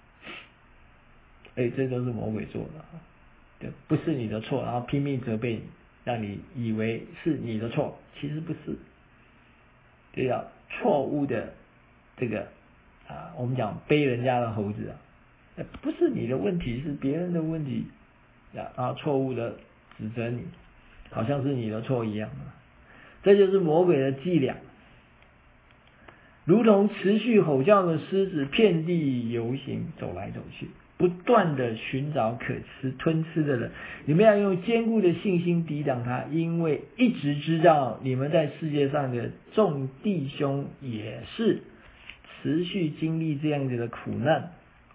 哎，这都是魔鬼做的，对，不是你的错，然后拼命责备你，让你以为是你的错，其实不是，对呀，错误的这个啊，我们讲背人家的猴子啊，不是你的问题，是别人的问题，然后错误的指责你，好像是你的错一样，这就是魔鬼的伎俩。如同持续吼叫的狮子，遍地游行，走来走去。 不断的寻找可吃吞吃的人，你们要用坚固的信心抵挡他，因为一直知道你们在世界上的众弟兄也是持续经历这样子的苦难。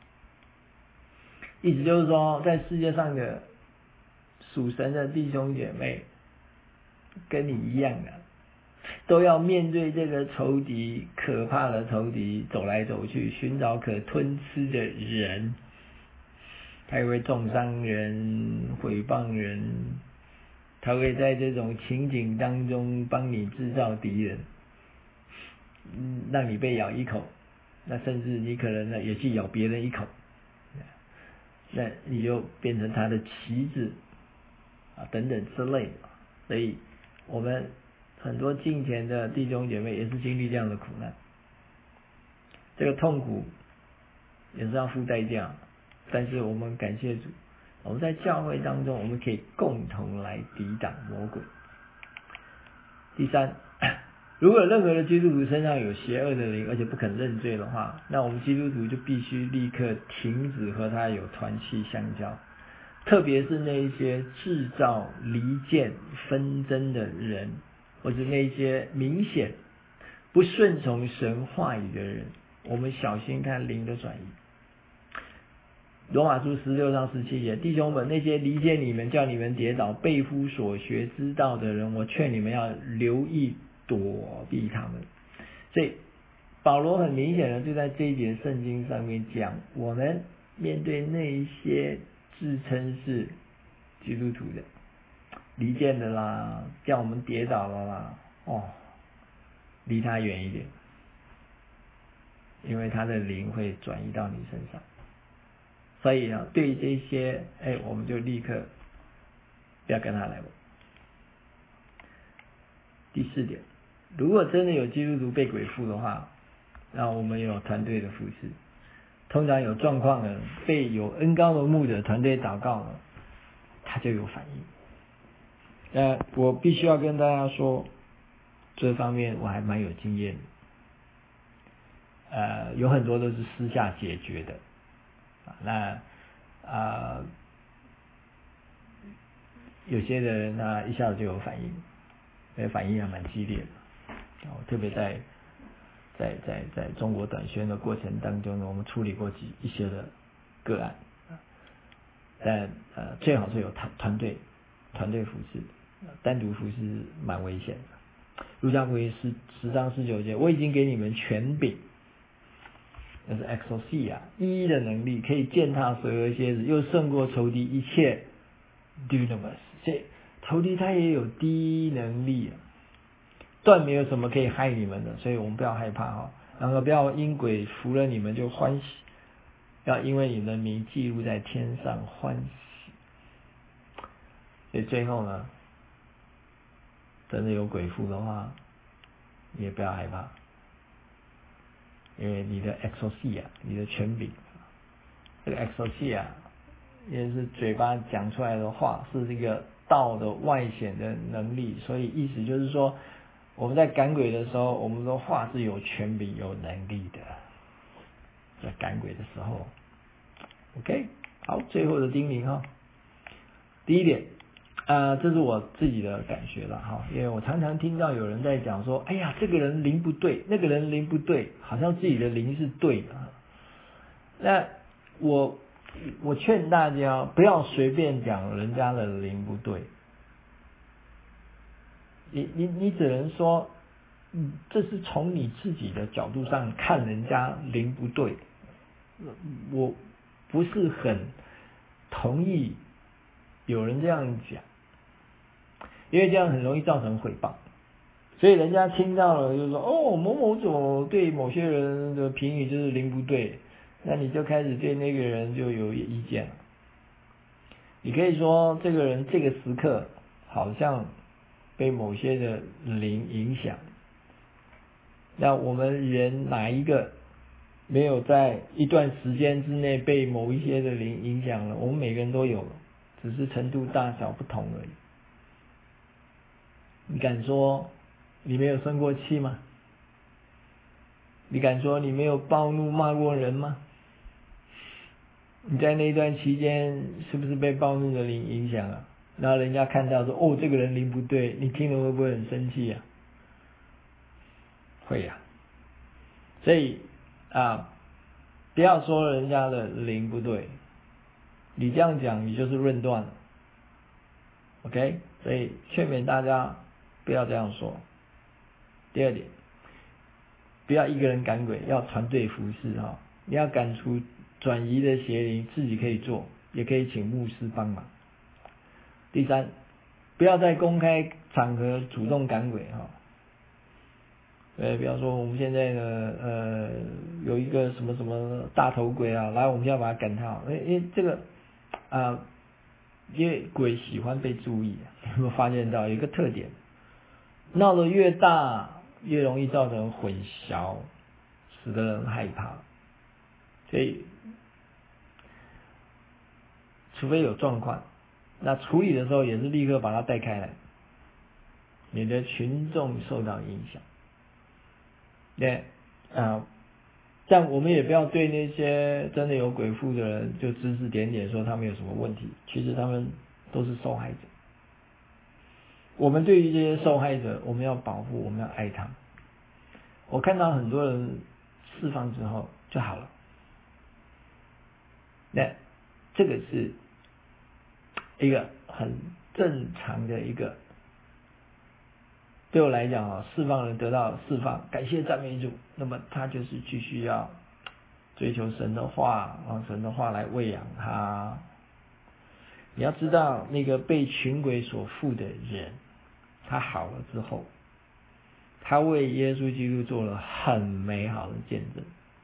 意思就是说，在世界上的属神的弟兄姐妹跟你一样的，都要面对这个仇敌，可怕的仇敌，走来走去寻找可吞吃的人，他会重伤人，毁谤人，他会在这种情景当中帮你制造敌人，嗯，让你被咬一口，那甚至你可能呢也去咬别人一口，那你就变成他的棋子啊等等之类的。所以我们很多敬虔的弟兄姐妹也是经历这样的苦难，这个痛苦也是要付代价，但是我们感谢主，我们在教会当中我们可以共同来抵挡魔鬼。第三，如果任何的基督徒身上有邪恶的灵，而且不肯认罪的话，那我们基督徒就必须立刻停止和他有团契相交，特别是那一些制造离间纷争的人，或者那些明显不顺从神话语的人，我们小心看灵的转移。罗马书十六章十七节，弟兄们，那些离间你们叫你们跌倒背乎所学之道的人，我劝你们要留意躲避他们。所以保罗很明显的就在这一节圣经上面讲，我们面对那一些自称是基督徒的离间的啦，叫我们跌倒了啦，哦，离他远一点，因为他的灵会转移到你身上。所以啊，对这些，哎，我们就立刻不要跟他来往。第四点，如果真的有基督徒被鬼附的话，那我们有团队的服事。通常有状况的，被有恩膏的牧者团队祷告了，他就有反应。呃，我必须要跟大家说，这方面我还蛮有经验的。呃，有很多都是私下解决的。那啊、呃，有些人他一下子就有反应，那反应还蛮激烈的。哦，特别在在在在中国短宣的过程当中呢，我们处理过几一些的个案，但呃最好是有团团队团队服事，单独服事蛮危险的。路加福音十十章十九节，我已经给你们权柄。那是 exousia 一的能力，可以践踏所有蝎子，又胜过仇敌一切 dunamis。这仇敌他也有低能力啊，断没有什么可以害你们的，所以我们不要害怕哈、哦。然后不要因鬼服了你们就欢喜，要因为你们的名记录在天上欢喜。所以最后呢，真的有鬼附的话，你也不要害怕。因为你的 exousia 你的权柄，这个 exousia 也是嘴巴讲出来的话，是这个道的外显的能力，所以意思就是说，我们在赶鬼的时候，我们的话是有权柄有能力的，在赶鬼的时候 OK 好，最后的叮咛哈，第一点呃，这是我自己的感觉了哈，因为我常常听到有人在讲说，哎呀，这个人灵不对，那个人灵不对，好像自己的灵是对的。那我我劝大家不要随便讲人家的灵不对，你你你只能说，嗯，这是从你自己的角度上看人家灵不对，我不是很同意有人这样讲。因为这样很容易造成诽谤，所以人家听到了就说，哦，某某种对某些人的评语就是灵不对，那你就开始对那个人就有意见了。你可以说这个人这个时刻好像被某些的灵影响，那我们人哪一个没有在一段时间之内被某一些的灵影响了？我们每个人都有，只是程度大小不同而已。你敢说你没有生过气吗？你敢说你没有暴怒骂过人吗？ 你在那段期间是不是被暴怒的灵影响了？然后人家看到说，哦，这个人灵不对，你听了会不会很生气啊？会呀、啊。所以啊，不要说人家的灵不对，你这样讲你就是论断了。OK， 所以劝勉大家不要这样说。第二点，不要一个人赶鬼，要团队服侍哈。你要赶出转移的邪灵，自己可以做，也可以请牧师帮忙。第三，不要在公开场合主动赶鬼哈。呃，比方说我们现在呢，呃，有一个什么什么大头鬼啊，来我们就要把它赶掉。因为因为这个啊、呃，因为鬼喜欢被注意，有没有发现到有一个特点？闹得越大，越容易造成混淆，使得人害怕。所以，除非有状况，那处理的时候也是立刻把它带开来，免得群众受到影响。对啊，但我们也不要对那些真的有鬼附的人就指指点点说他们有什么问题，其实他们都是受害者。我们对于这些受害者，我们要保护，我们要爱他们。我看到很多人释放之后就好了，那这个是一个很正常的一个，对我来讲啊，释放人得到释放，感谢赞美主，那么他就是继续要追求神的话，让神的话来喂养他。你要知道，那个被群鬼所附的人，他好了之后，他为耶稣基督做了很美好的见证。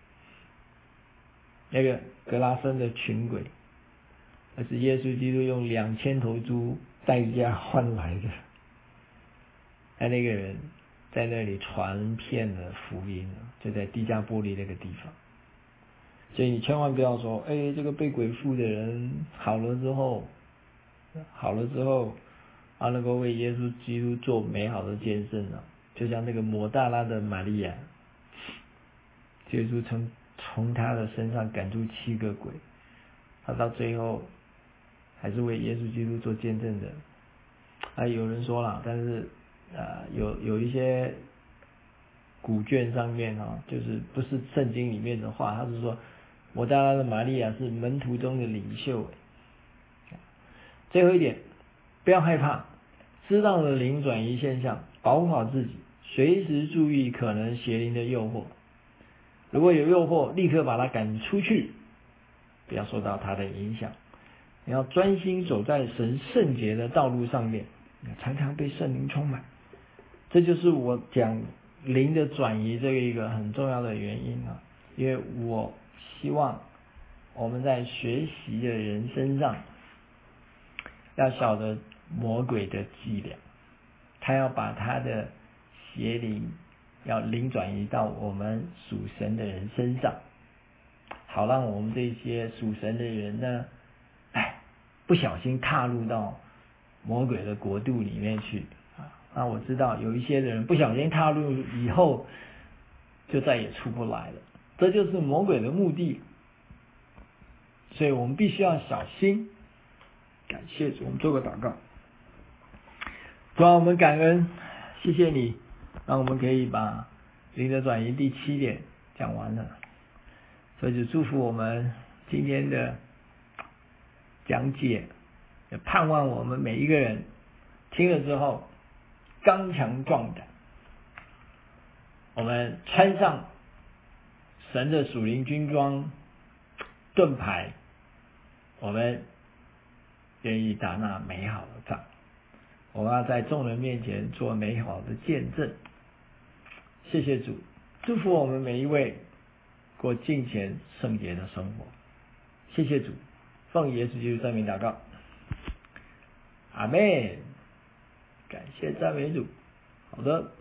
那个格拉森的群鬼，那是耶稣基督用两千头猪代价换来的。他那个人在那里传遍了福音，就在低加波利那个地方。所以你千万不要说，哎，这个被鬼附的人好了之后，好了之后，啊，能够为耶稣基督做美好的见证啊，就像那个抹大拉的玛利亚，耶稣从从他的身上赶出七个鬼，他到最后还是为耶稣基督做见证的。啊，有人说了，但是啊，有有一些古卷上面啊，就是不是圣经里面的话，他是说抹大拉的玛利亚是门徒中的领袖。最后一点，不要害怕，知道了灵转移现象，保护好自己，随时注意可能邪灵的诱惑。如果有诱惑，立刻把它赶出去，不要受到它的影响。你要专心走在神圣洁的道路上面，常常被圣灵充满。这就是我讲灵的转移这个一个很重要的原因啊，因为我希望我们在学习的人身上要晓得魔鬼的伎俩，他要把他的邪灵要灵转移到我们属神的人身上，好让我们这些属神的人呢，哎，不小心踏入到魔鬼的国度里面去啊。那我知道有一些人不小心踏入以后，就再也出不来了，这就是魔鬼的目的。所以我们必须要小心。感谢主，我们做个祷告。主啊，我们感恩，谢谢你，让我们可以把灵的转移第七点讲完了。所以就祝福我们今天的讲解，也盼望我们每一个人听了之后刚强壮胆，我们穿上神的属灵军装盾牌，我们愿意打那美好的仗，我们要在众人面前做美好的见证。谢谢主，祝福我们每一位过敬虔圣洁的生活。谢谢主，奉耶稣基督圣名祷告，阿们。感谢赞美主。好的，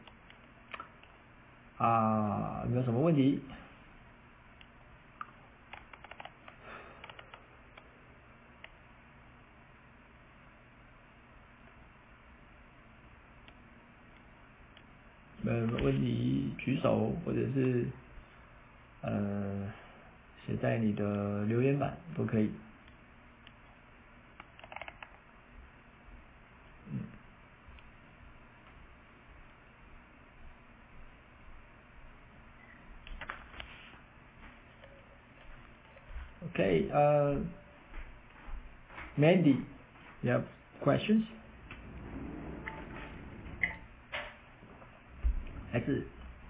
啊，有没有什么问题？有没有什么问题举手，或者是呃写在你的留言板都可以。嗯。Okay, uh, Mandy, you have questions? 还是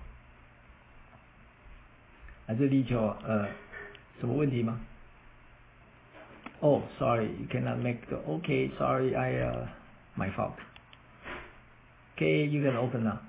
还是力求呃什么问题吗？ Oh, sorry, you cannot make the. Okay, sorry, I uh my fault. Okay, you can open now.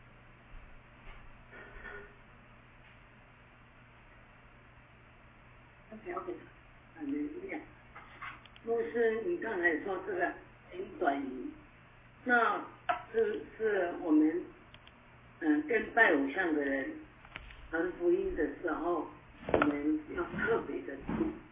OK OK， 很明显。牧师，你刚才说这个很转移，那是是我们嗯跟拜偶像的人传福音的时候，我们要特别的注意。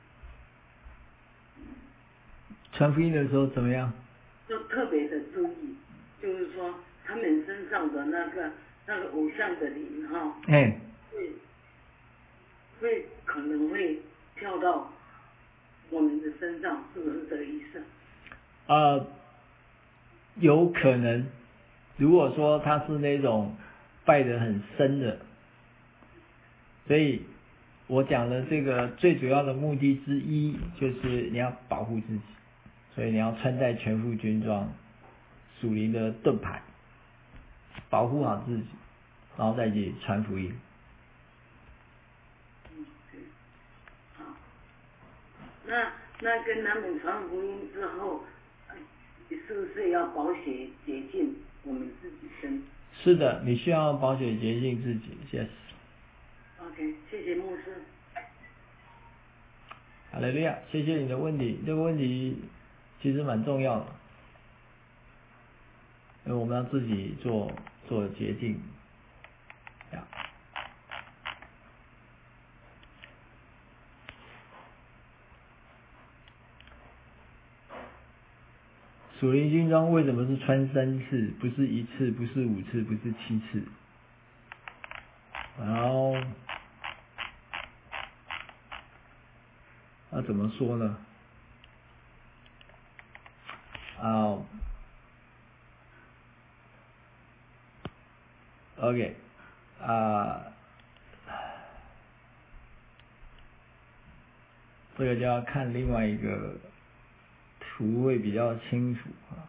传福音的时候怎么样？ 要特别的注意，就是说他们身上的那个那个偶像的灵哈， 哎， 会会可能会跳到我们的身上，是不是这个意思？ 呃，有可能。如果说他是那种拜得很深的，所以我讲的这个最主要的目的之一就是你要保护自己，所以你要穿戴全副军装，属灵的盾牌，保护好自己，然后再去传福音。 嗯，好。那那跟他们传福音之后，是不是要保血洁净我们自己身？ 是的，你需要保血洁净自己。Yes。 OK， 谢谢牧师。 哈利路亚，谢谢你的问题，这个问题其实蛮重要的，因为我们要自己做做洁净。呀，属灵军装为什么是穿三次，不是一次，不是五次，不是七次？然后，那怎么说呢？啊、uh,，OK， 啊、uh,，这个就要看另外一个图会比较清楚啊。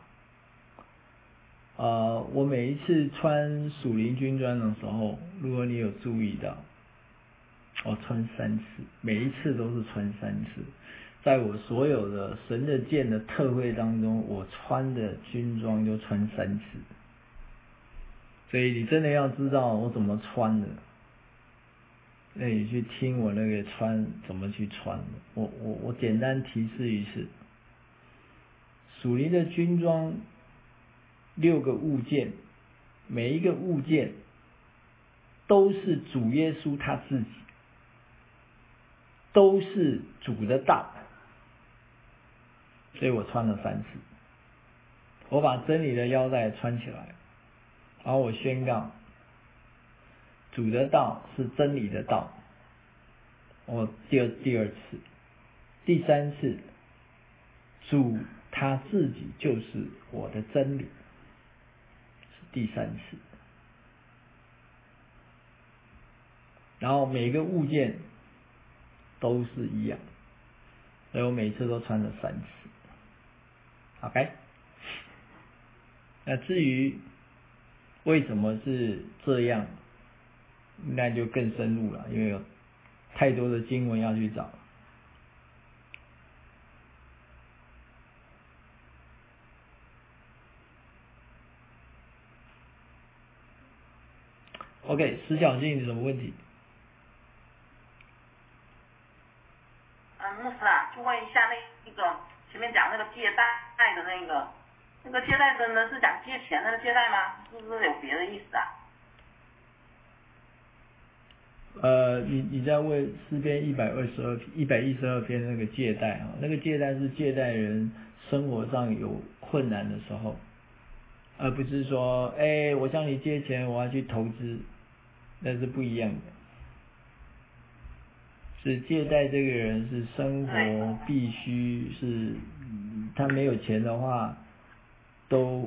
呃，我每一次穿属灵军装的时候，如果你有注意到，我穿三次，每一次都是穿三次。在我所有的神的剑的特会当中，我穿的军装就穿三次。所以你真的要知道我怎么穿的，那你去听我那个穿怎么去穿的。我我我简单提示一次，属灵的军装六个物件，每一个物件都是主耶稣他自己，都是主的道，所以我穿了三次。我把真理的腰带穿起来，然后我宣告主的道是真理的道。我第二第二次，第三次，主他自己就是我的真理，是第三次。然后每个物件都是一样，所以我每次都穿了三次。OK， 那至于为什么是这样，那就更深入了，因为有太多的经文要去找。OK， 石小静，你什么问题？ 嗯，牧师啊，就问一下那那个前面讲那个借贷的那个，那个借贷真的是讲借钱那个借贷吗？是不是有别的意思啊？ 呃，你你在问诗篇一百二十二一百一十二篇那个借贷啊，那个借贷是借贷人生活上有困难的时候，而不是说，哎、欸，我向你借钱，我要去投资，那是不一样的。 是借贷这个人是生活必须是，他没有钱的话都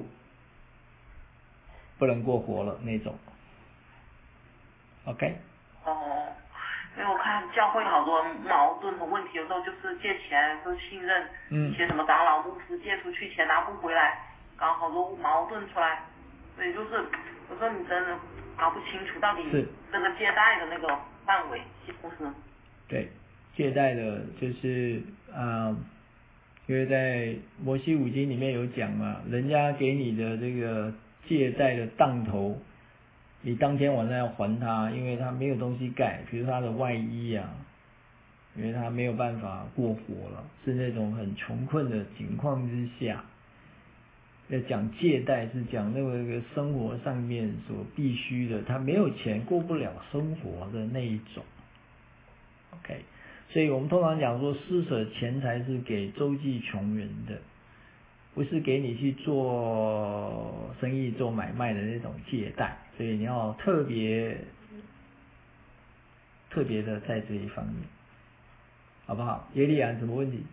不能过活了那种。OK。 哦，因为我看教会好多矛盾的问题，有时候就是借钱，就信任一些什么长老牧师借出去钱拿不回来，搞好多矛盾出来，所以就是有时候你真的搞不清楚到底这个借贷的那个范围是不是？ 对，借贷的就是啊、呃，因为在摩西五经里面有讲嘛，人家给你的这个借贷的当头，你当天晚上要还他，因为他没有东西盖，比如他的外衣啊，因为他没有办法过活了，是那种很穷困的情况之下，要讲借贷是讲那个生活上面所必须的，他没有钱过不了生活的那一种。OK， 所以我们通常讲说施舍钱财是给周济穷人的，不是给你去做生意做买卖的那种借贷，所以你要特别特别的在这一方面，好不好？耶利安什么问题？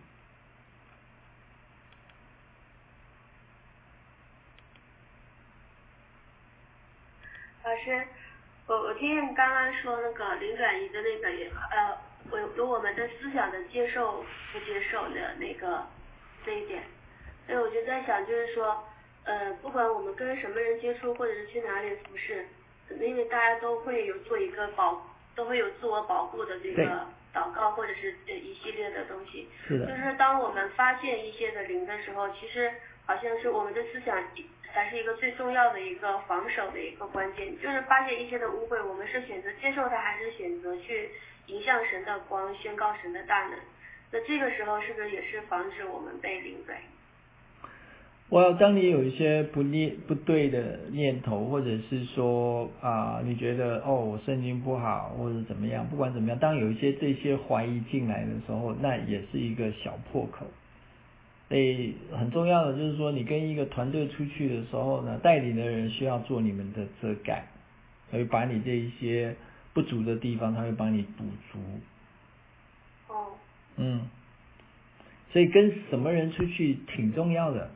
老师，我我听见刚刚说那个灵转移的那个也呃，我有我们的思想的接受不接受的那个这一点，所以我就在想，就是说，呃，不管我们跟什么人接触，或者是去哪里服侍，因为大家都会有做一个保，都会有自我保护的这个祷告，或者是这一系列的东西。 是的。 就是当我们发现一些的灵的时候，其实好像是我们的思想才是一个最重要的一个防守的一个关键，就是发现一些的污秽，我们是选择接受它，还是选择去迎向神的光，宣告神的大能？那这个时候是不是也是防止我们被灵转移？ 我当你有一些不念不对的念头，或者是说啊、呃，你觉得哦我圣经不好，或者怎么样，不管怎么样，当有一些这些怀疑进来的时候，那也是一个小破口。所以很重要的就是说，你跟一个团队出去的时候呢，带领的人需要做你们的遮盖，他会把你这一些不足的地方，他会帮你补足。 哦。 嗯。所以跟什么人出去挺重要的。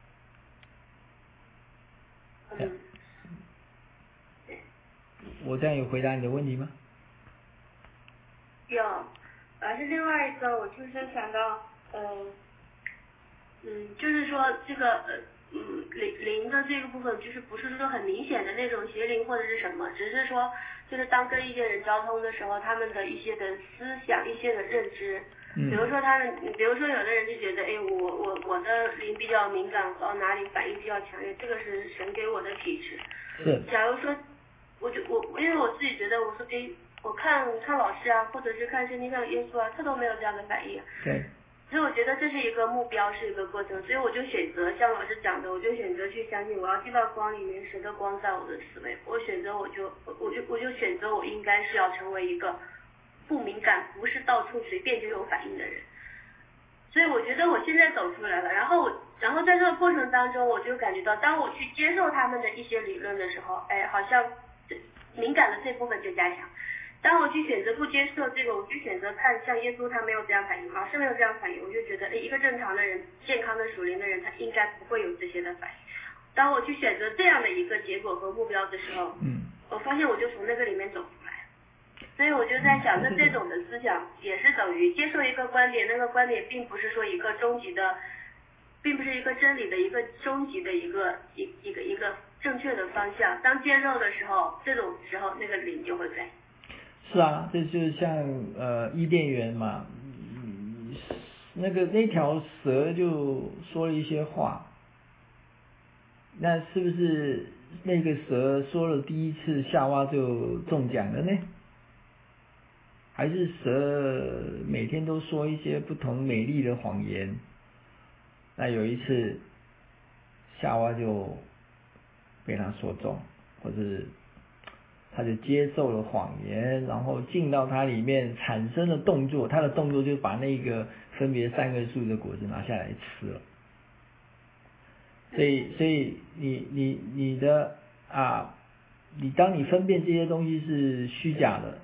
嗯。 我这样有回答你的问题吗？ 有，而是另外一个，我就是想到，呃。嗯，就是说这个呃嗯灵灵的这个部分，就是不是说很明显的那种邪灵或者是什么，只是说就是当跟一些人交通的时候，他们的一些的思想、一些的认知， 嗯， 比如说他们，比如说有的人就觉得，哎，我我我的灵比较敏感，到哪里反应比较强烈，这个是神给我的体质。 是。 假如说，我就我因为我自己觉得，我说哎，我看看老师啊，或者是看圣经上耶稣啊，他都没有这样的反应。 对。 所以我觉得这是一个目标，是一个过程，所以我就选择像老师讲的，我就选择去相信，我要进到光里面，神的光在我的思维，我选择我就我我就我就选择我应该是要成为一个不敏感，不是到处随便就有反应的人。所以我觉得我现在走出来了，然后然后在这个过程当中，我就感觉到，当我去接受他们的一些理论的时候，哎，好像敏感的这部分就加强。当我去选择不接受这个，我去选择看像耶稣他没有这样反应，老师没有这样反应，我就觉得，哎，一个正常的人、健康的属灵的人，他应该不会有这些的反应。当我去选择这样的一个结果和目标的时候， 嗯， 我发现我就从那个里面走出来。所以我就在想，那这种的思想也是等于接受一个观点，那个观点并不是说一个终极的，并不是一个真理的一个终极的一个一一个一个正确的方向。当接受的时候，这种时候那个灵就会在。 是啊，这就像呃伊甸园嘛，那个那条蛇就说了一些话，那是不是那个蛇说了第一次，夏娃就中奖了呢？还是蛇每天都说一些不同美丽的谎言？那有一次夏娃就被他说中，或者他就接受了谎言，然后进到它里面产生了动作，他的动作就把那个分别三个树的果子拿下来吃了。所以，所以你你你的啊，你当你分辨这些东西是虚假的，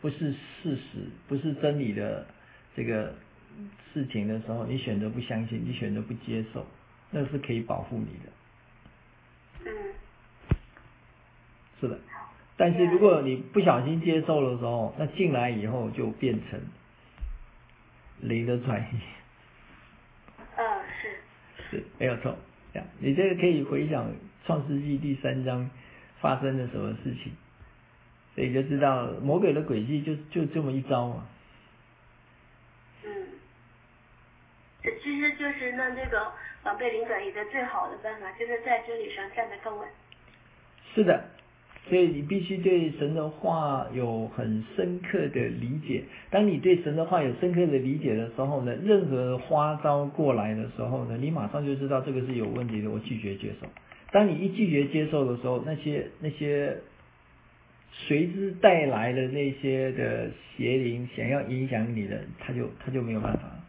不是事实，不是真理的这个事情的时候，你选择不相信，你选择不接受，那是可以保护你的。 嗯， 是的。但是如果你不小心接受的时候，那进来以后就变成灵的转移。 嗯，是。 是，没有错。这样，你这个可以回想创世纪第三章发生了什么事情，所以就知道魔鬼的诡计就就这么一招嘛。 嗯，这其实就是让这个防备灵转移的最好的办法，就是在真理上站得更稳。 是的。所以你必须对神的话有很深刻的理解。当你对神的话有深刻的理解的时候呢，任何花招过来的时候呢，你马上就知道这个是有问题的，我拒绝接受。当你一拒绝接受的时候，那些那些随之带来的那些的邪灵想要影响你的，他就他就没有办法了。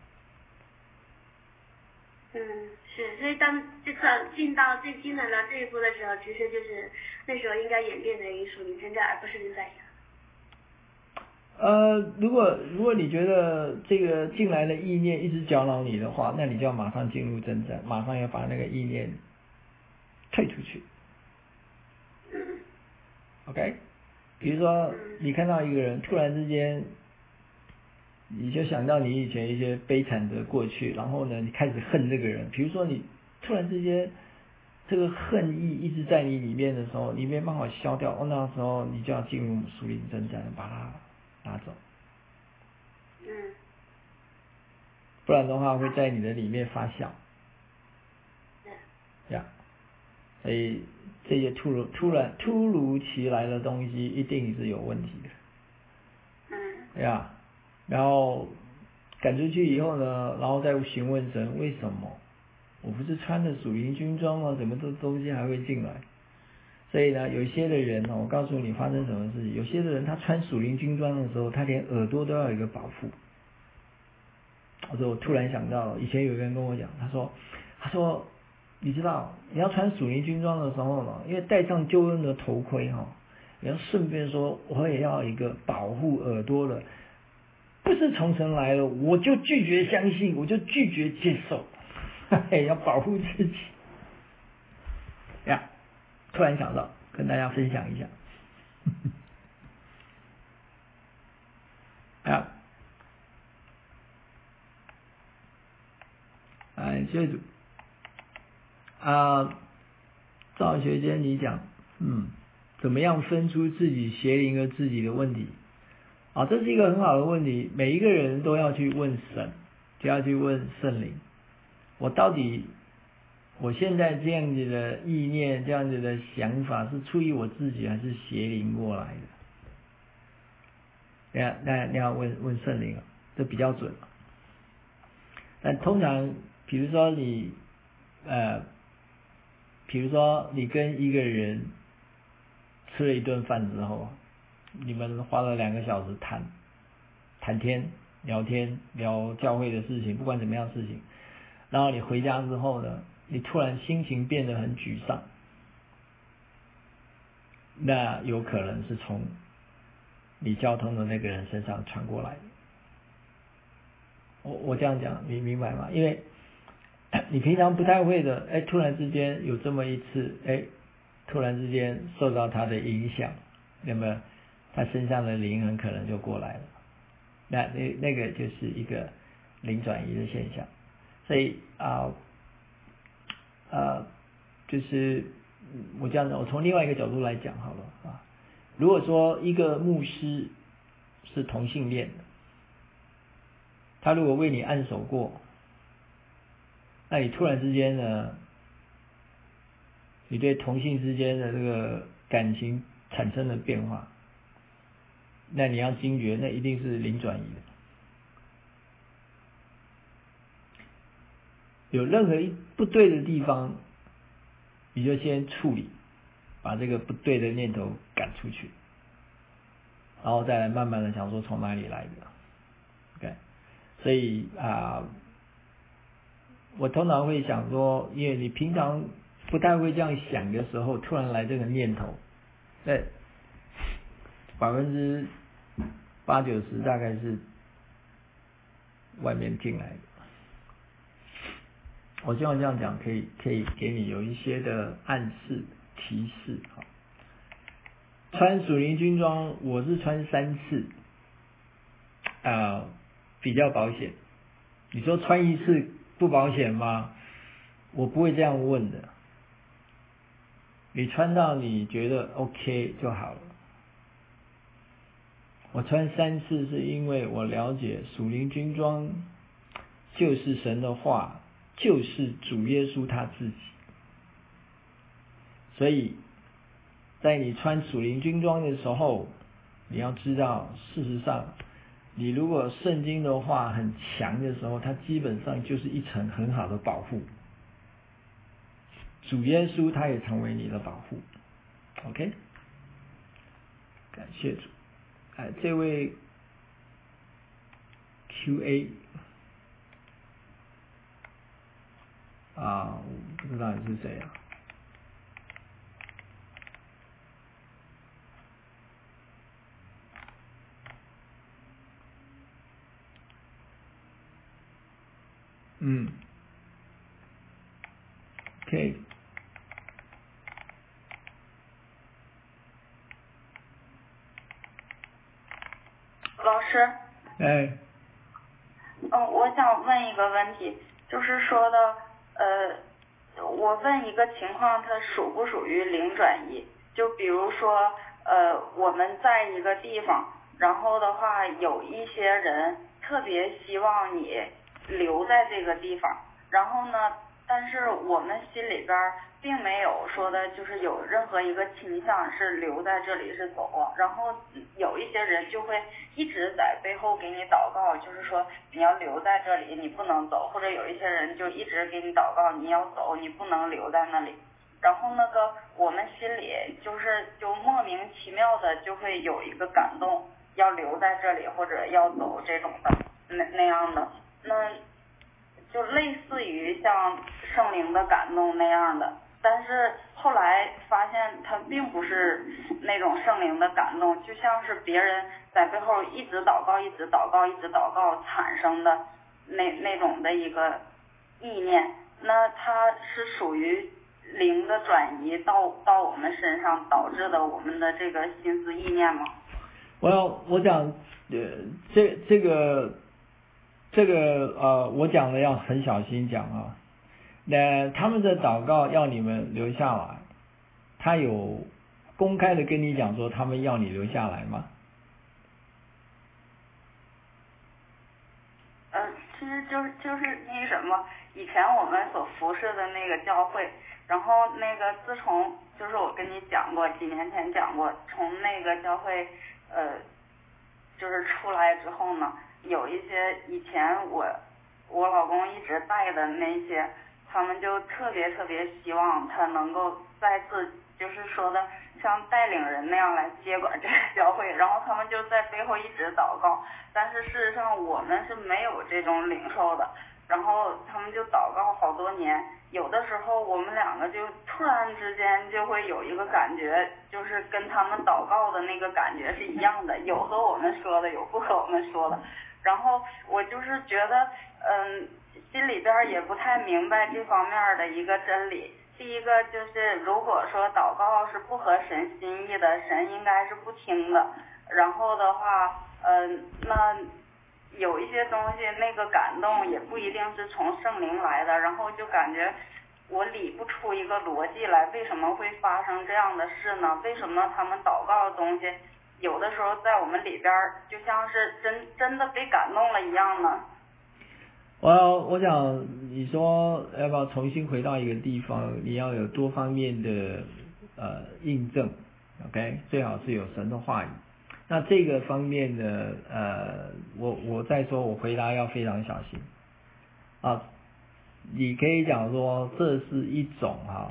嗯，是，所以当这个进到最进展到这一步的时候，其实就是那时候应该演变成属灵增长，而不是灵转移。 呃，如果如果你觉得这个进来的意念一直搅扰你的话，那你就要马上进入征战，马上要把那个意念退出去。 嗯。 OK， 比如说你看到一个人突然之间，你就想到你以前一些悲惨的过去，然后呢，你开始恨这个人。比如说你突然之间这个恨意一直在你里面的时候，你没办法消掉，哦，那时候你就要进入属灵征战，把它拿走。 嗯。 不然的话会在你的里面发酵。 嗯。 呀，所以这些突如突然突如其来的东西一定是有问题的。 嗯。 呀，然后赶出去以后呢，然后再询问神为什么？我不是穿着属灵军装吗？怎么这东西还会进来？所以呢，有一些的人哦，我告诉你发生什么事情。有些的人他穿属灵军装的时候，他连耳朵都要有一个保护。我说我突然想到，以前有一个人跟我讲，他说，他说，你知道你要穿属灵军装的时候呢，因为戴上救恩的头盔哈、哦，你要顺便说，我也要一个保护耳朵的，不是从神来了，我就拒绝相信，我就拒绝接受，要保护自己。呀，突然想到，跟大家分享一下。啊。哎，谢主啊，赵学坚你讲，嗯，怎么样分出自己邪灵和自己的问题？啊，这是一个很好的问题，每一个人都要去问神，就要去问圣灵，我到底我现在这样子的意念、这样子的想法是出于我自己还是邪灵过来的？那那你要问问圣灵了，这比较准。但通常，比如说你，呃，比如说你跟一个人吃了一顿饭之后，你们花了两个小时谈谈天聊天聊教会的事情，不管怎么样的事情，然后你回家之后呢，你突然心情变得很沮丧，那有可能是从你交通的那个人身上传过来的。我我这样讲，你明白吗？因为你平常不太会的，哎，突然之间有这么一次，哎，突然之间受到他的影响，那么他身上的灵很可能就过来了。那那那个就是一个灵转移的现象。所以啊啊、呃呃，就是我这样子，我从另外一个角度来讲好了啊。如果说一个牧师是同性恋的，他如果为你按手过，那你突然之间呢，你对同性之间的这个感情产生了变化，那你要惊觉，那一定是灵转移的。有任何一不对的地方，你就先处理，把这个不对的念头赶出去，然后再来慢慢的想说从哪里来的。OK。所以啊、呃，我通常会想说，因为你平常不太会这样想的时候，突然来这个念头，对，百分之八九十大概是外面进来的。我希望这样讲可以可以给你有一些的暗示提示。好，穿属灵军装，我是穿三次，啊、呃，比较保险。你说穿一次不保险吗？我不会这样问的。你穿到你觉得 OK 就好了。我穿三次是因为我了解属灵军装就是神的话，就是主耶稣他自己。所以在你穿属灵军装的时候，你要知道，事实上你如果圣经的话很强的时候，它基本上就是一层很好的保护。主耶稣他也成为你的保护。 OK， 感谢主。哎，这位 Q A 啊，我不知道你是谁啊。嗯 ，OK。 老师， 哎， 嗯，我想问一个问题，就是说的，呃，我问一个情况，它属不属于灵转移？就比如说，呃，我们在一个地方，然后的话，有一些人特别希望你留在这个地方，然后呢，但是我们心里边并没有说的就是有任何一个倾向是留在这里是走，然后有一些人就会一直在背后给你祷告，就是说你要留在这里，你不能走，或者有一些人就一直给你祷告，你要走，你不能留在那里。然后那个我们心里就是就莫名其妙的就会有一个感动，要留在这里或者要走这种的那那样的，那就类似于像圣灵的感动那样的。但是后来发现它并不是那种圣灵的感动，就像是别人在背后一直祷告一直祷告一直祷告产生的那那种的一个意念，那它是属于灵的转移到到我们身上导致的我们的这个心思意念吗？ 我要我讲呃这这个这个呃我讲的要很小心讲啊。那他们的祷告要你们留下来，他有公开的跟你讲说他们要你留下来吗？ 呃，其实就是就是那什么，以前我们所服侍的那个教会，然后那个自从就是我跟你讲过，几年前讲过，从那个教会呃就是出来之后呢，有一些以前我我老公一直带的那些。他们就特别特别希望他能够再次就是说的像带领人那样来接管这个教会，然后他们就在背后一直祷告，但是事实上我们是没有这种领受的，然后他们就祷告好多年，有的时候我们两个就突然之间就会有一个感觉，就是跟他们祷告的那个感觉是一样的，有和我们说的，有不和我们说的，然后我就是觉得嗯心里边也不太明白这方面的一个真理。第一个就是如果说祷告是不合神心意的，神应该是不听的。然后的话嗯、呃、那有一些东西那个感动也不一定是从圣灵来的，然后就感觉我理不出一个逻辑来，为什么会发生这样的事呢？为什么他们祷告的东西有的时候在我们里边就像是真真的被感动了一样呢？ 我要我想你说要不要重新回到一个地方，你要有多方面的呃印证 ，OK， 最好是有神的话语。那这个方面呢，呃，我我再说，我回答要非常小心啊。你可以讲说这是一种哈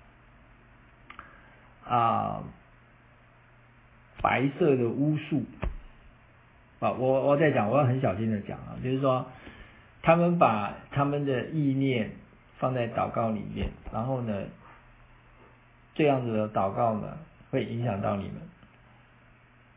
啊白色的巫术啊，我我在讲，我要很小心的讲啊，就是说。他们把他们的意念放在祷告里面，然后呢，这样子的祷告呢，会影响到你们。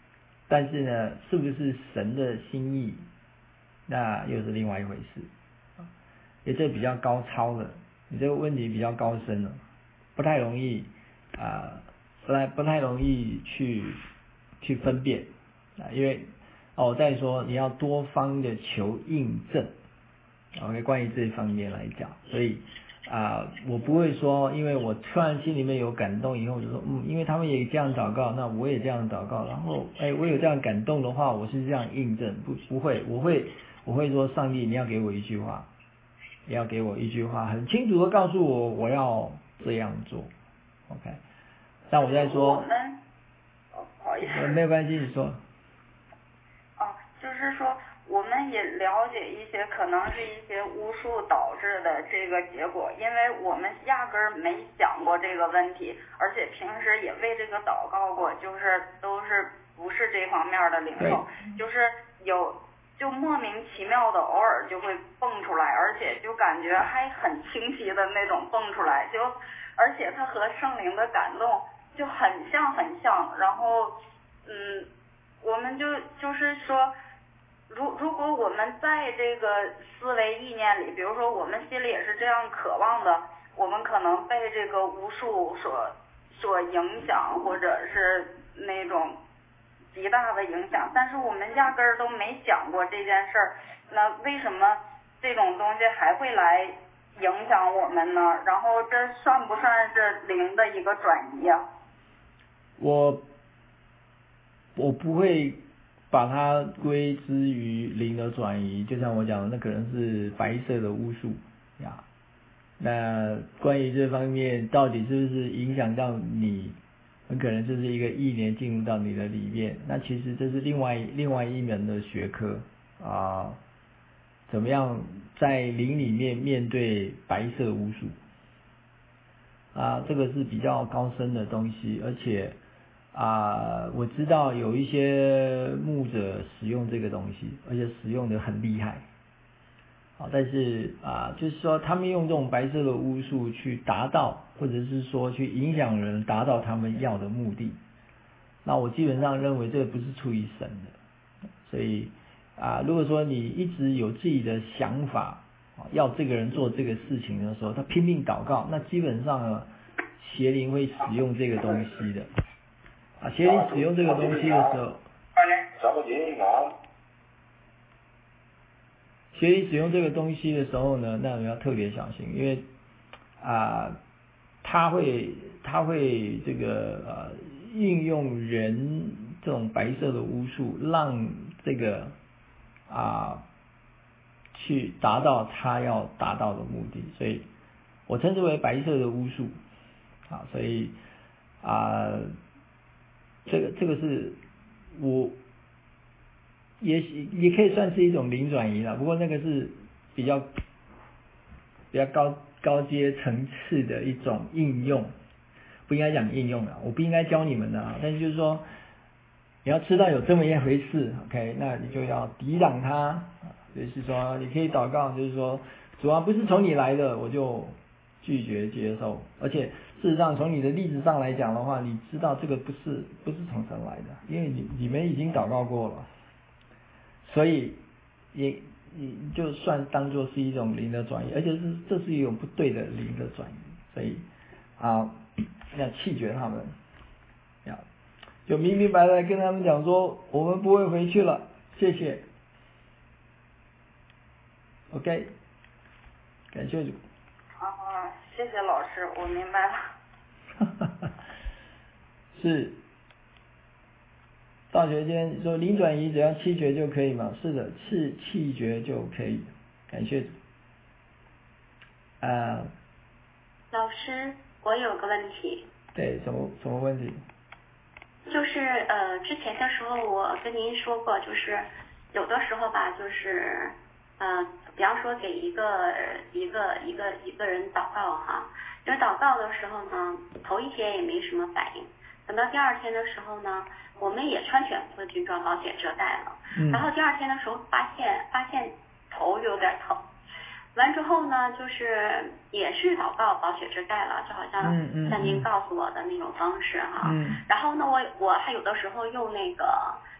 但是呢，是不是神的心意，那又是另外一回事。也这比较高超的，你这个问题比较高深了，不太容易啊、呃，不太不太容易去去分辨啊，因为哦，再说你要多方的求印证 ，OK， 关于这一方面来讲，所以啊、呃，我不会说，因为我突然心里面有感动以后，就说嗯，因为他们也这样祷告，那我也这样祷告，然后哎，我有这样感动的话，我是这样印证，不不会，我会我会说，上帝，你要给我一句话。也要给我一句话，很清楚的告诉我我要这样做 ，OK。但我在说， 我们，哦，不好意思， 没有关系，你说。 哦，就是说，我们也了解一些可能是一些巫术导致的这个结果，因为我们压根儿没想过这个问题，而且平时也为这个祷告过，就是都是不是这方面的领受，就是有。就莫名其妙的偶尔就会蹦出来，而且就感觉还很清晰的那种蹦出来，就而且它和圣灵的感动就很像很像。然后嗯，我们就就是说，如如果我们在这个思维意念里，比如说我们心里也是这样渴望的，我们可能被这个巫术所所影响，或者是那种极大的影响，但是我们压根儿都没想过这件事儿。那为什么这种东西还会来影响我们呢？然后这算不算是灵的一个转移啊？ 我我不会把它归之于灵的转移，就像我讲的，那可能是白色的巫术呀。那关于这方面到底是不是影响到你？很可能就是一个意念进入到你的里面，那其实这是另外另外一门的学科啊，怎么样在灵里面面对白色巫术啊，这个是比较高深的东西，而且啊，我知道有一些牧者使用这个东西，而且使用的很厉害。好，但是啊，就是说他们用这种白色的巫术去达到，或者是说去影响人，达到他们要的目的。那我基本上认为这个不是出于神的，所以啊，如果说你一直有自己的想法，要这个人做这个事情的时候，他拼命祷告，那基本上呢，邪灵会使用这个东西的。啊，邪灵使用这个东西的时候。邪灵使用这个东西的时候呢，那你要特别小心，因为啊、呃，他会他会这个呃运用人这种白色的巫术，让这个啊、呃、去达到他要达到的目的，所以我称之为白色的巫术啊，所以啊、呃、这个这个是我。也也可以算是一种灵转移了，不过那个是比较比较高高阶层次的一种应用，不应该讲应用了，我不应该教你们的啊，但是就是说你要知道有这么一回事 ，OK， 那你就要抵挡它，就是说你可以祷告，就是说主啊，不是从你来的，我就拒绝接受，而且事实上从你的例子上来讲的话，你知道这个不是不是从神来的，因为你你们已经祷告过了。所以也你就算当作是一种灵的转移，而且是这是一种不对的灵的转移，所以啊要弃绝他们，要就明明白白跟他们讲说，我们不会回去了，谢谢 ，OK， 感谢主。 啊，谢谢老师，我明白了。 是。大学间说灵转移只要弃绝就可以吗？是的，弃弃绝就可以。感谢主。啊。 老师，我有个问题。 对，什么什么问题？ 就是呃，之前的时候我跟您说过，就是有的时候吧，就是呃，比方说给一个一个一个一个人祷告哈，就是祷告的时候呢，头一天也没什么反应，等到第二天的时候呢。我们也穿全副军装，保险遮带了，嗯、然后第二天的时候发现发现头有点疼，完之后呢，就是也是祷告保险遮带了，就好像像您告诉我的那种方式哈。嗯嗯、然后呢，我我还有的时候用那个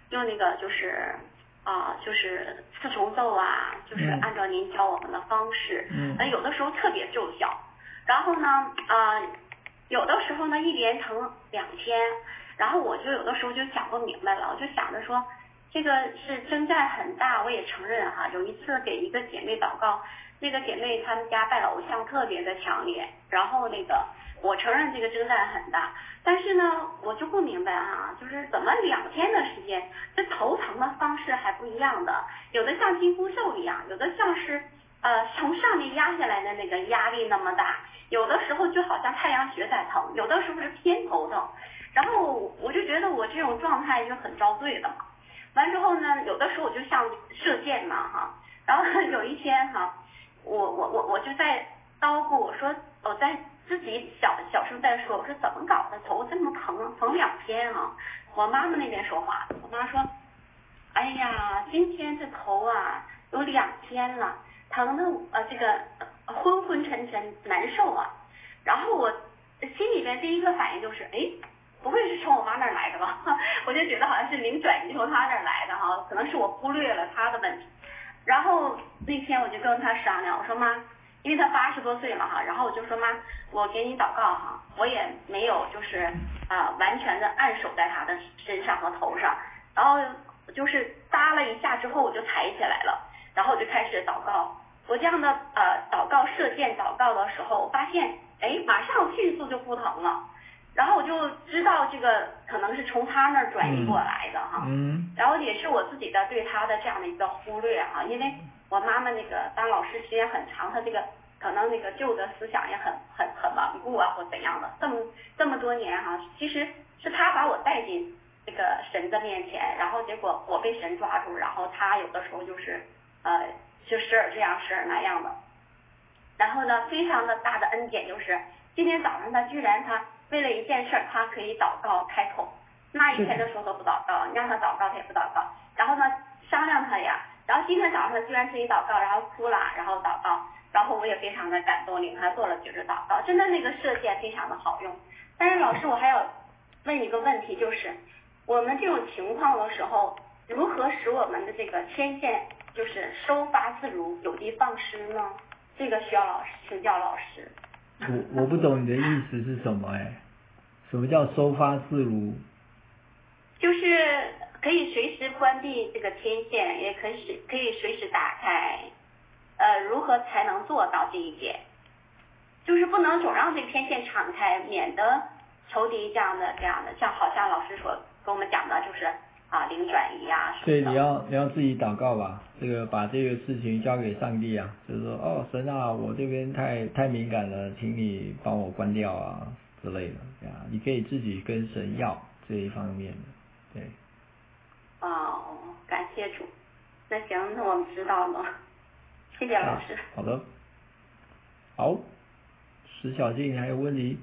用那个就是啊、呃、就是四重奏啊，就是按照您教我们的方式， 嗯， 有的时候特别奏效，然后呢啊、呃、有的时候呢一连疼两天，然后我就有的时候就想不明白了，我就想着说这个是征战很大，我也承认哈，有一次给一个姐妹祷告，那个姐妹她们家拜偶像特别的强烈，然后那个我承认这个征战很大，但是呢我就不明白啊，就是怎么两天的时间这头疼的方式还不一样的，有的像金箍咒一样，有的像是呃从上面压下来的那个压力那么大，有的时候就好像太阳穴在疼，有的时候是偏头疼，然后我就觉得我这种状态就很遭罪的嘛。完之后呢，有的时候我就像射箭嘛哈，然后有一天哈，我我我我就在叨咕，我说我在自己小小声在说，我说怎么搞的，头这么疼，疼两天啊。我妈妈那边说话，我妈说，哎呀，今天这头啊有两天了，疼的呃这个呃昏昏沉沉难受啊。然后我心里边第一个反应就是，哎。不会是从我妈那儿来的吧？我就觉得好像是灵转移从她那儿来的哈，可能是我忽略了她的问题。然后那天我就跟她商量，我说妈，因为她八十多岁了哈，然后我就说妈，我给你祷告哈，我也没有就是啊、呃、完全的按手在她的身上和头上，然后就是搭了一下之后我就抬起来了，然后我就开始祷告。我这样的呃祷告射箭祷告的时候，我发现哎马上迅速就不疼了。然后我就知道这个可能是从他那儿转移过来的哈， 嗯， 然后也是我自己的对他的这样的一个忽略哈，因为我妈妈那个当老师时间很长，她这个可能那个旧的思想也很很很顽固啊或怎样的，这么这么多年哈，其实是他把我带进这个神的面前，然后结果我被神抓住，然后他有的时候就是呃就时而这样时而那样的，然后呢非常的大的恩典就是今天早上他居然他。为了一件事儿，他可以祷告开口，那一天的时候都不祷告，你让他祷告他也不祷告。然后呢，商量他呀，然后今天早上他居然自己祷告，然后哭了，然后祷告，然后我也非常的感动，领他做了觉知祷告，真的那个射箭非常的好用。但是老师，我还要问一个问题，就是我们这种情况的时候，如何使我们的这个天线就是收发自如，有的放矢呢？这个需要老师请教老师。 我我不懂你的意思是什么哎？什么叫收发自如？ 就是可以随时关闭这个天线，也可以可以随时打开。呃，如何才能做到这一点？就是不能总让这个天线敞开，免得仇敌这样的这样的，像好像老师所跟我们讲的，就是啊灵转移啊。 所以你要你要自己祷告吧，这个把这个事情交给上帝啊，就是说哦神啊，我这边太太敏感了，请你帮我关掉啊之类的呀，你可以自己跟神要这一方面的，对。 哦，感谢主。那行，那我们知道了，谢谢老师。 好的，好，石小静，你还有问题？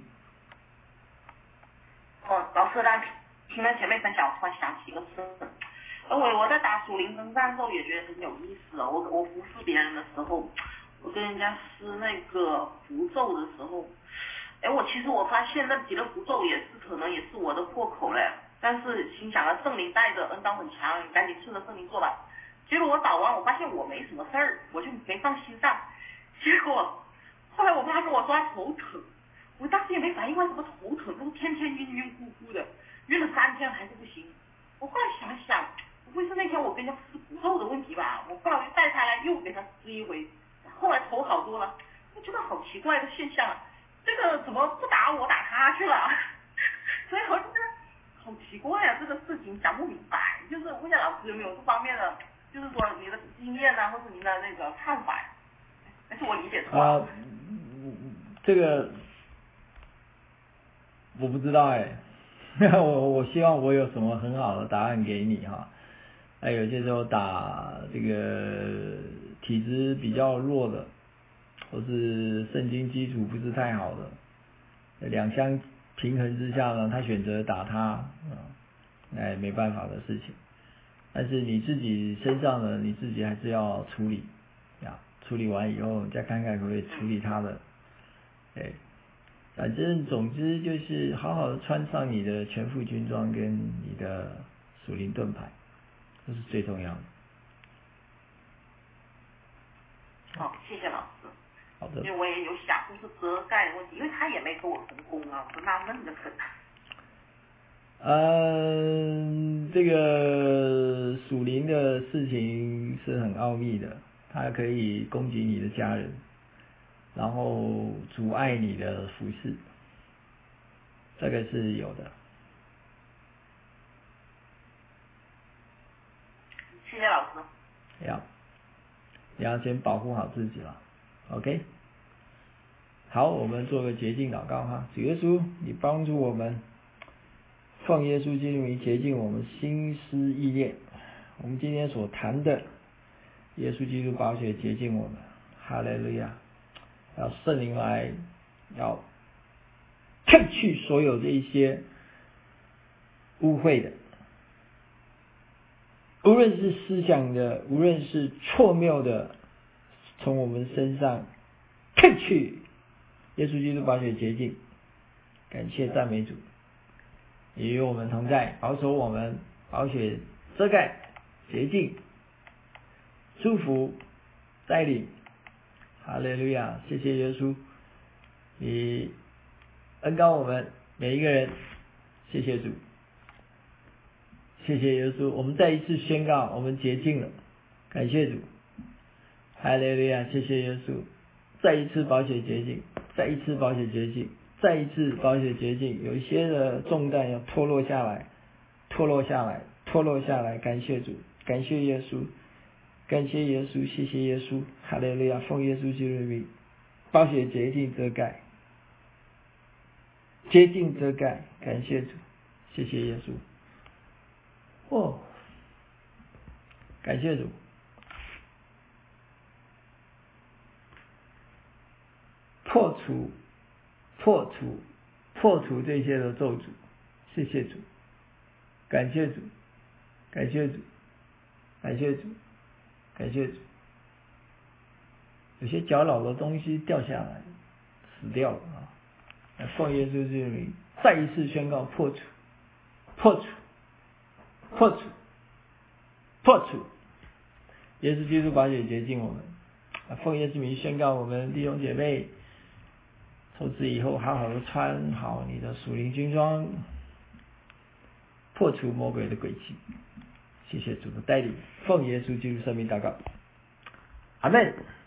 哦，老师，刚听了前面分享，我突然想起一个事。而我我在打属灵征战的时候也觉得很有意思哦。我我服侍别人的时候，我跟人家施那个符咒的时候，哎，我其实我发现那几个符咒也是可能也是我的破口嘞。但是心想啊，圣灵带着恩膏很强，你赶紧顺着圣灵做吧。结果我祷完，我发现我没什么事儿，我就没放心上。结果后来我妈跟我说她头疼，我当时也没反应为什么头疼，就是天天晕晕乎乎的，晕了三天还是不行。我后来想想，不会是那天我跟人家施符咒的问题吧？我后来我就带他来又给他施一回，后来头好多了。我觉得好奇怪的现象啊，这个怎么不打我打他去了？所以我就觉得好奇怪啊，这个事情想不明白。就是问一下老师有没有这方面的，就是说你的经验啊，或是您的那个看法，还是我理解错了？ 啊，这个我不知道哎，我我希望我有什么很好的答案给你哈。哎，有些时候打这个体质比较弱的，或是圣经基础不是太好的，两相平衡之下呢，他选择打他啊，哎，没办法的事情。但是你自己身上呢，你自己还是要处理呀，处理完以后再看看可不可以处理他的，哎，反正总之就是好好的穿上你的全副军装跟你的属灵盾牌这是最重要的。 好，谢谢老师。 好的。 因为我也有想就是遮盖的问题，因为他也没跟我同工啊，我是纳闷的很。 嗯，这个属灵的事情是很奥秘的，它可以攻击你的家人，然后阻碍你的服事，这个是有的。 谢谢老师。 要，你要先保护好自己了 ，OK？ 好，我们做个洁净祷告哈，主耶稣，你帮助我们。奉耶稣基督名洁净我们心思意念，我们今天所谈的耶稣基督宝血洁净我们，哈利路亚！要圣灵来，要褪去所有这一些污秽的，无论是思想的，无论是错谬的，从我们身上褪去。耶稣基督宝血洁净，感谢赞美主。也与我们同在，保守我们，宝血遮盖、洁净、祝福、带领。哈利路亚！谢谢耶稣，你恩膏我们每一个人，谢谢主，谢谢耶稣。我们再一次宣告，我们洁净了，感谢主。哈利路亚！谢谢耶稣，再一次宝血洁净，再一次宝血洁净。再一次宝血洁净，有一些的重担要脱落下来，脱落下来，脱落下来。感谢主，感谢耶稣，感谢耶稣，谢谢耶稣，哈利路亚！奉耶稣基督的名，宝血洁净遮盖，洁净遮盖。感谢主，谢谢耶稣。哦，感谢主。破除。破除破除这些的咒诅，谢谢主，感谢主，感谢主，感谢主，感谢主。有些搅扰的东西掉下来，死掉了啊！奉耶稣之名，再一次宣告破除，破除，破除，破除。耶稣基督宝血洁净我们，奉耶稣名宣告我们弟兄姐妹。从此以后，好好的穿好你的属灵军装，破除魔鬼的诡计。谢谢主的带领，奉耶稣基督圣名祷告，阿们。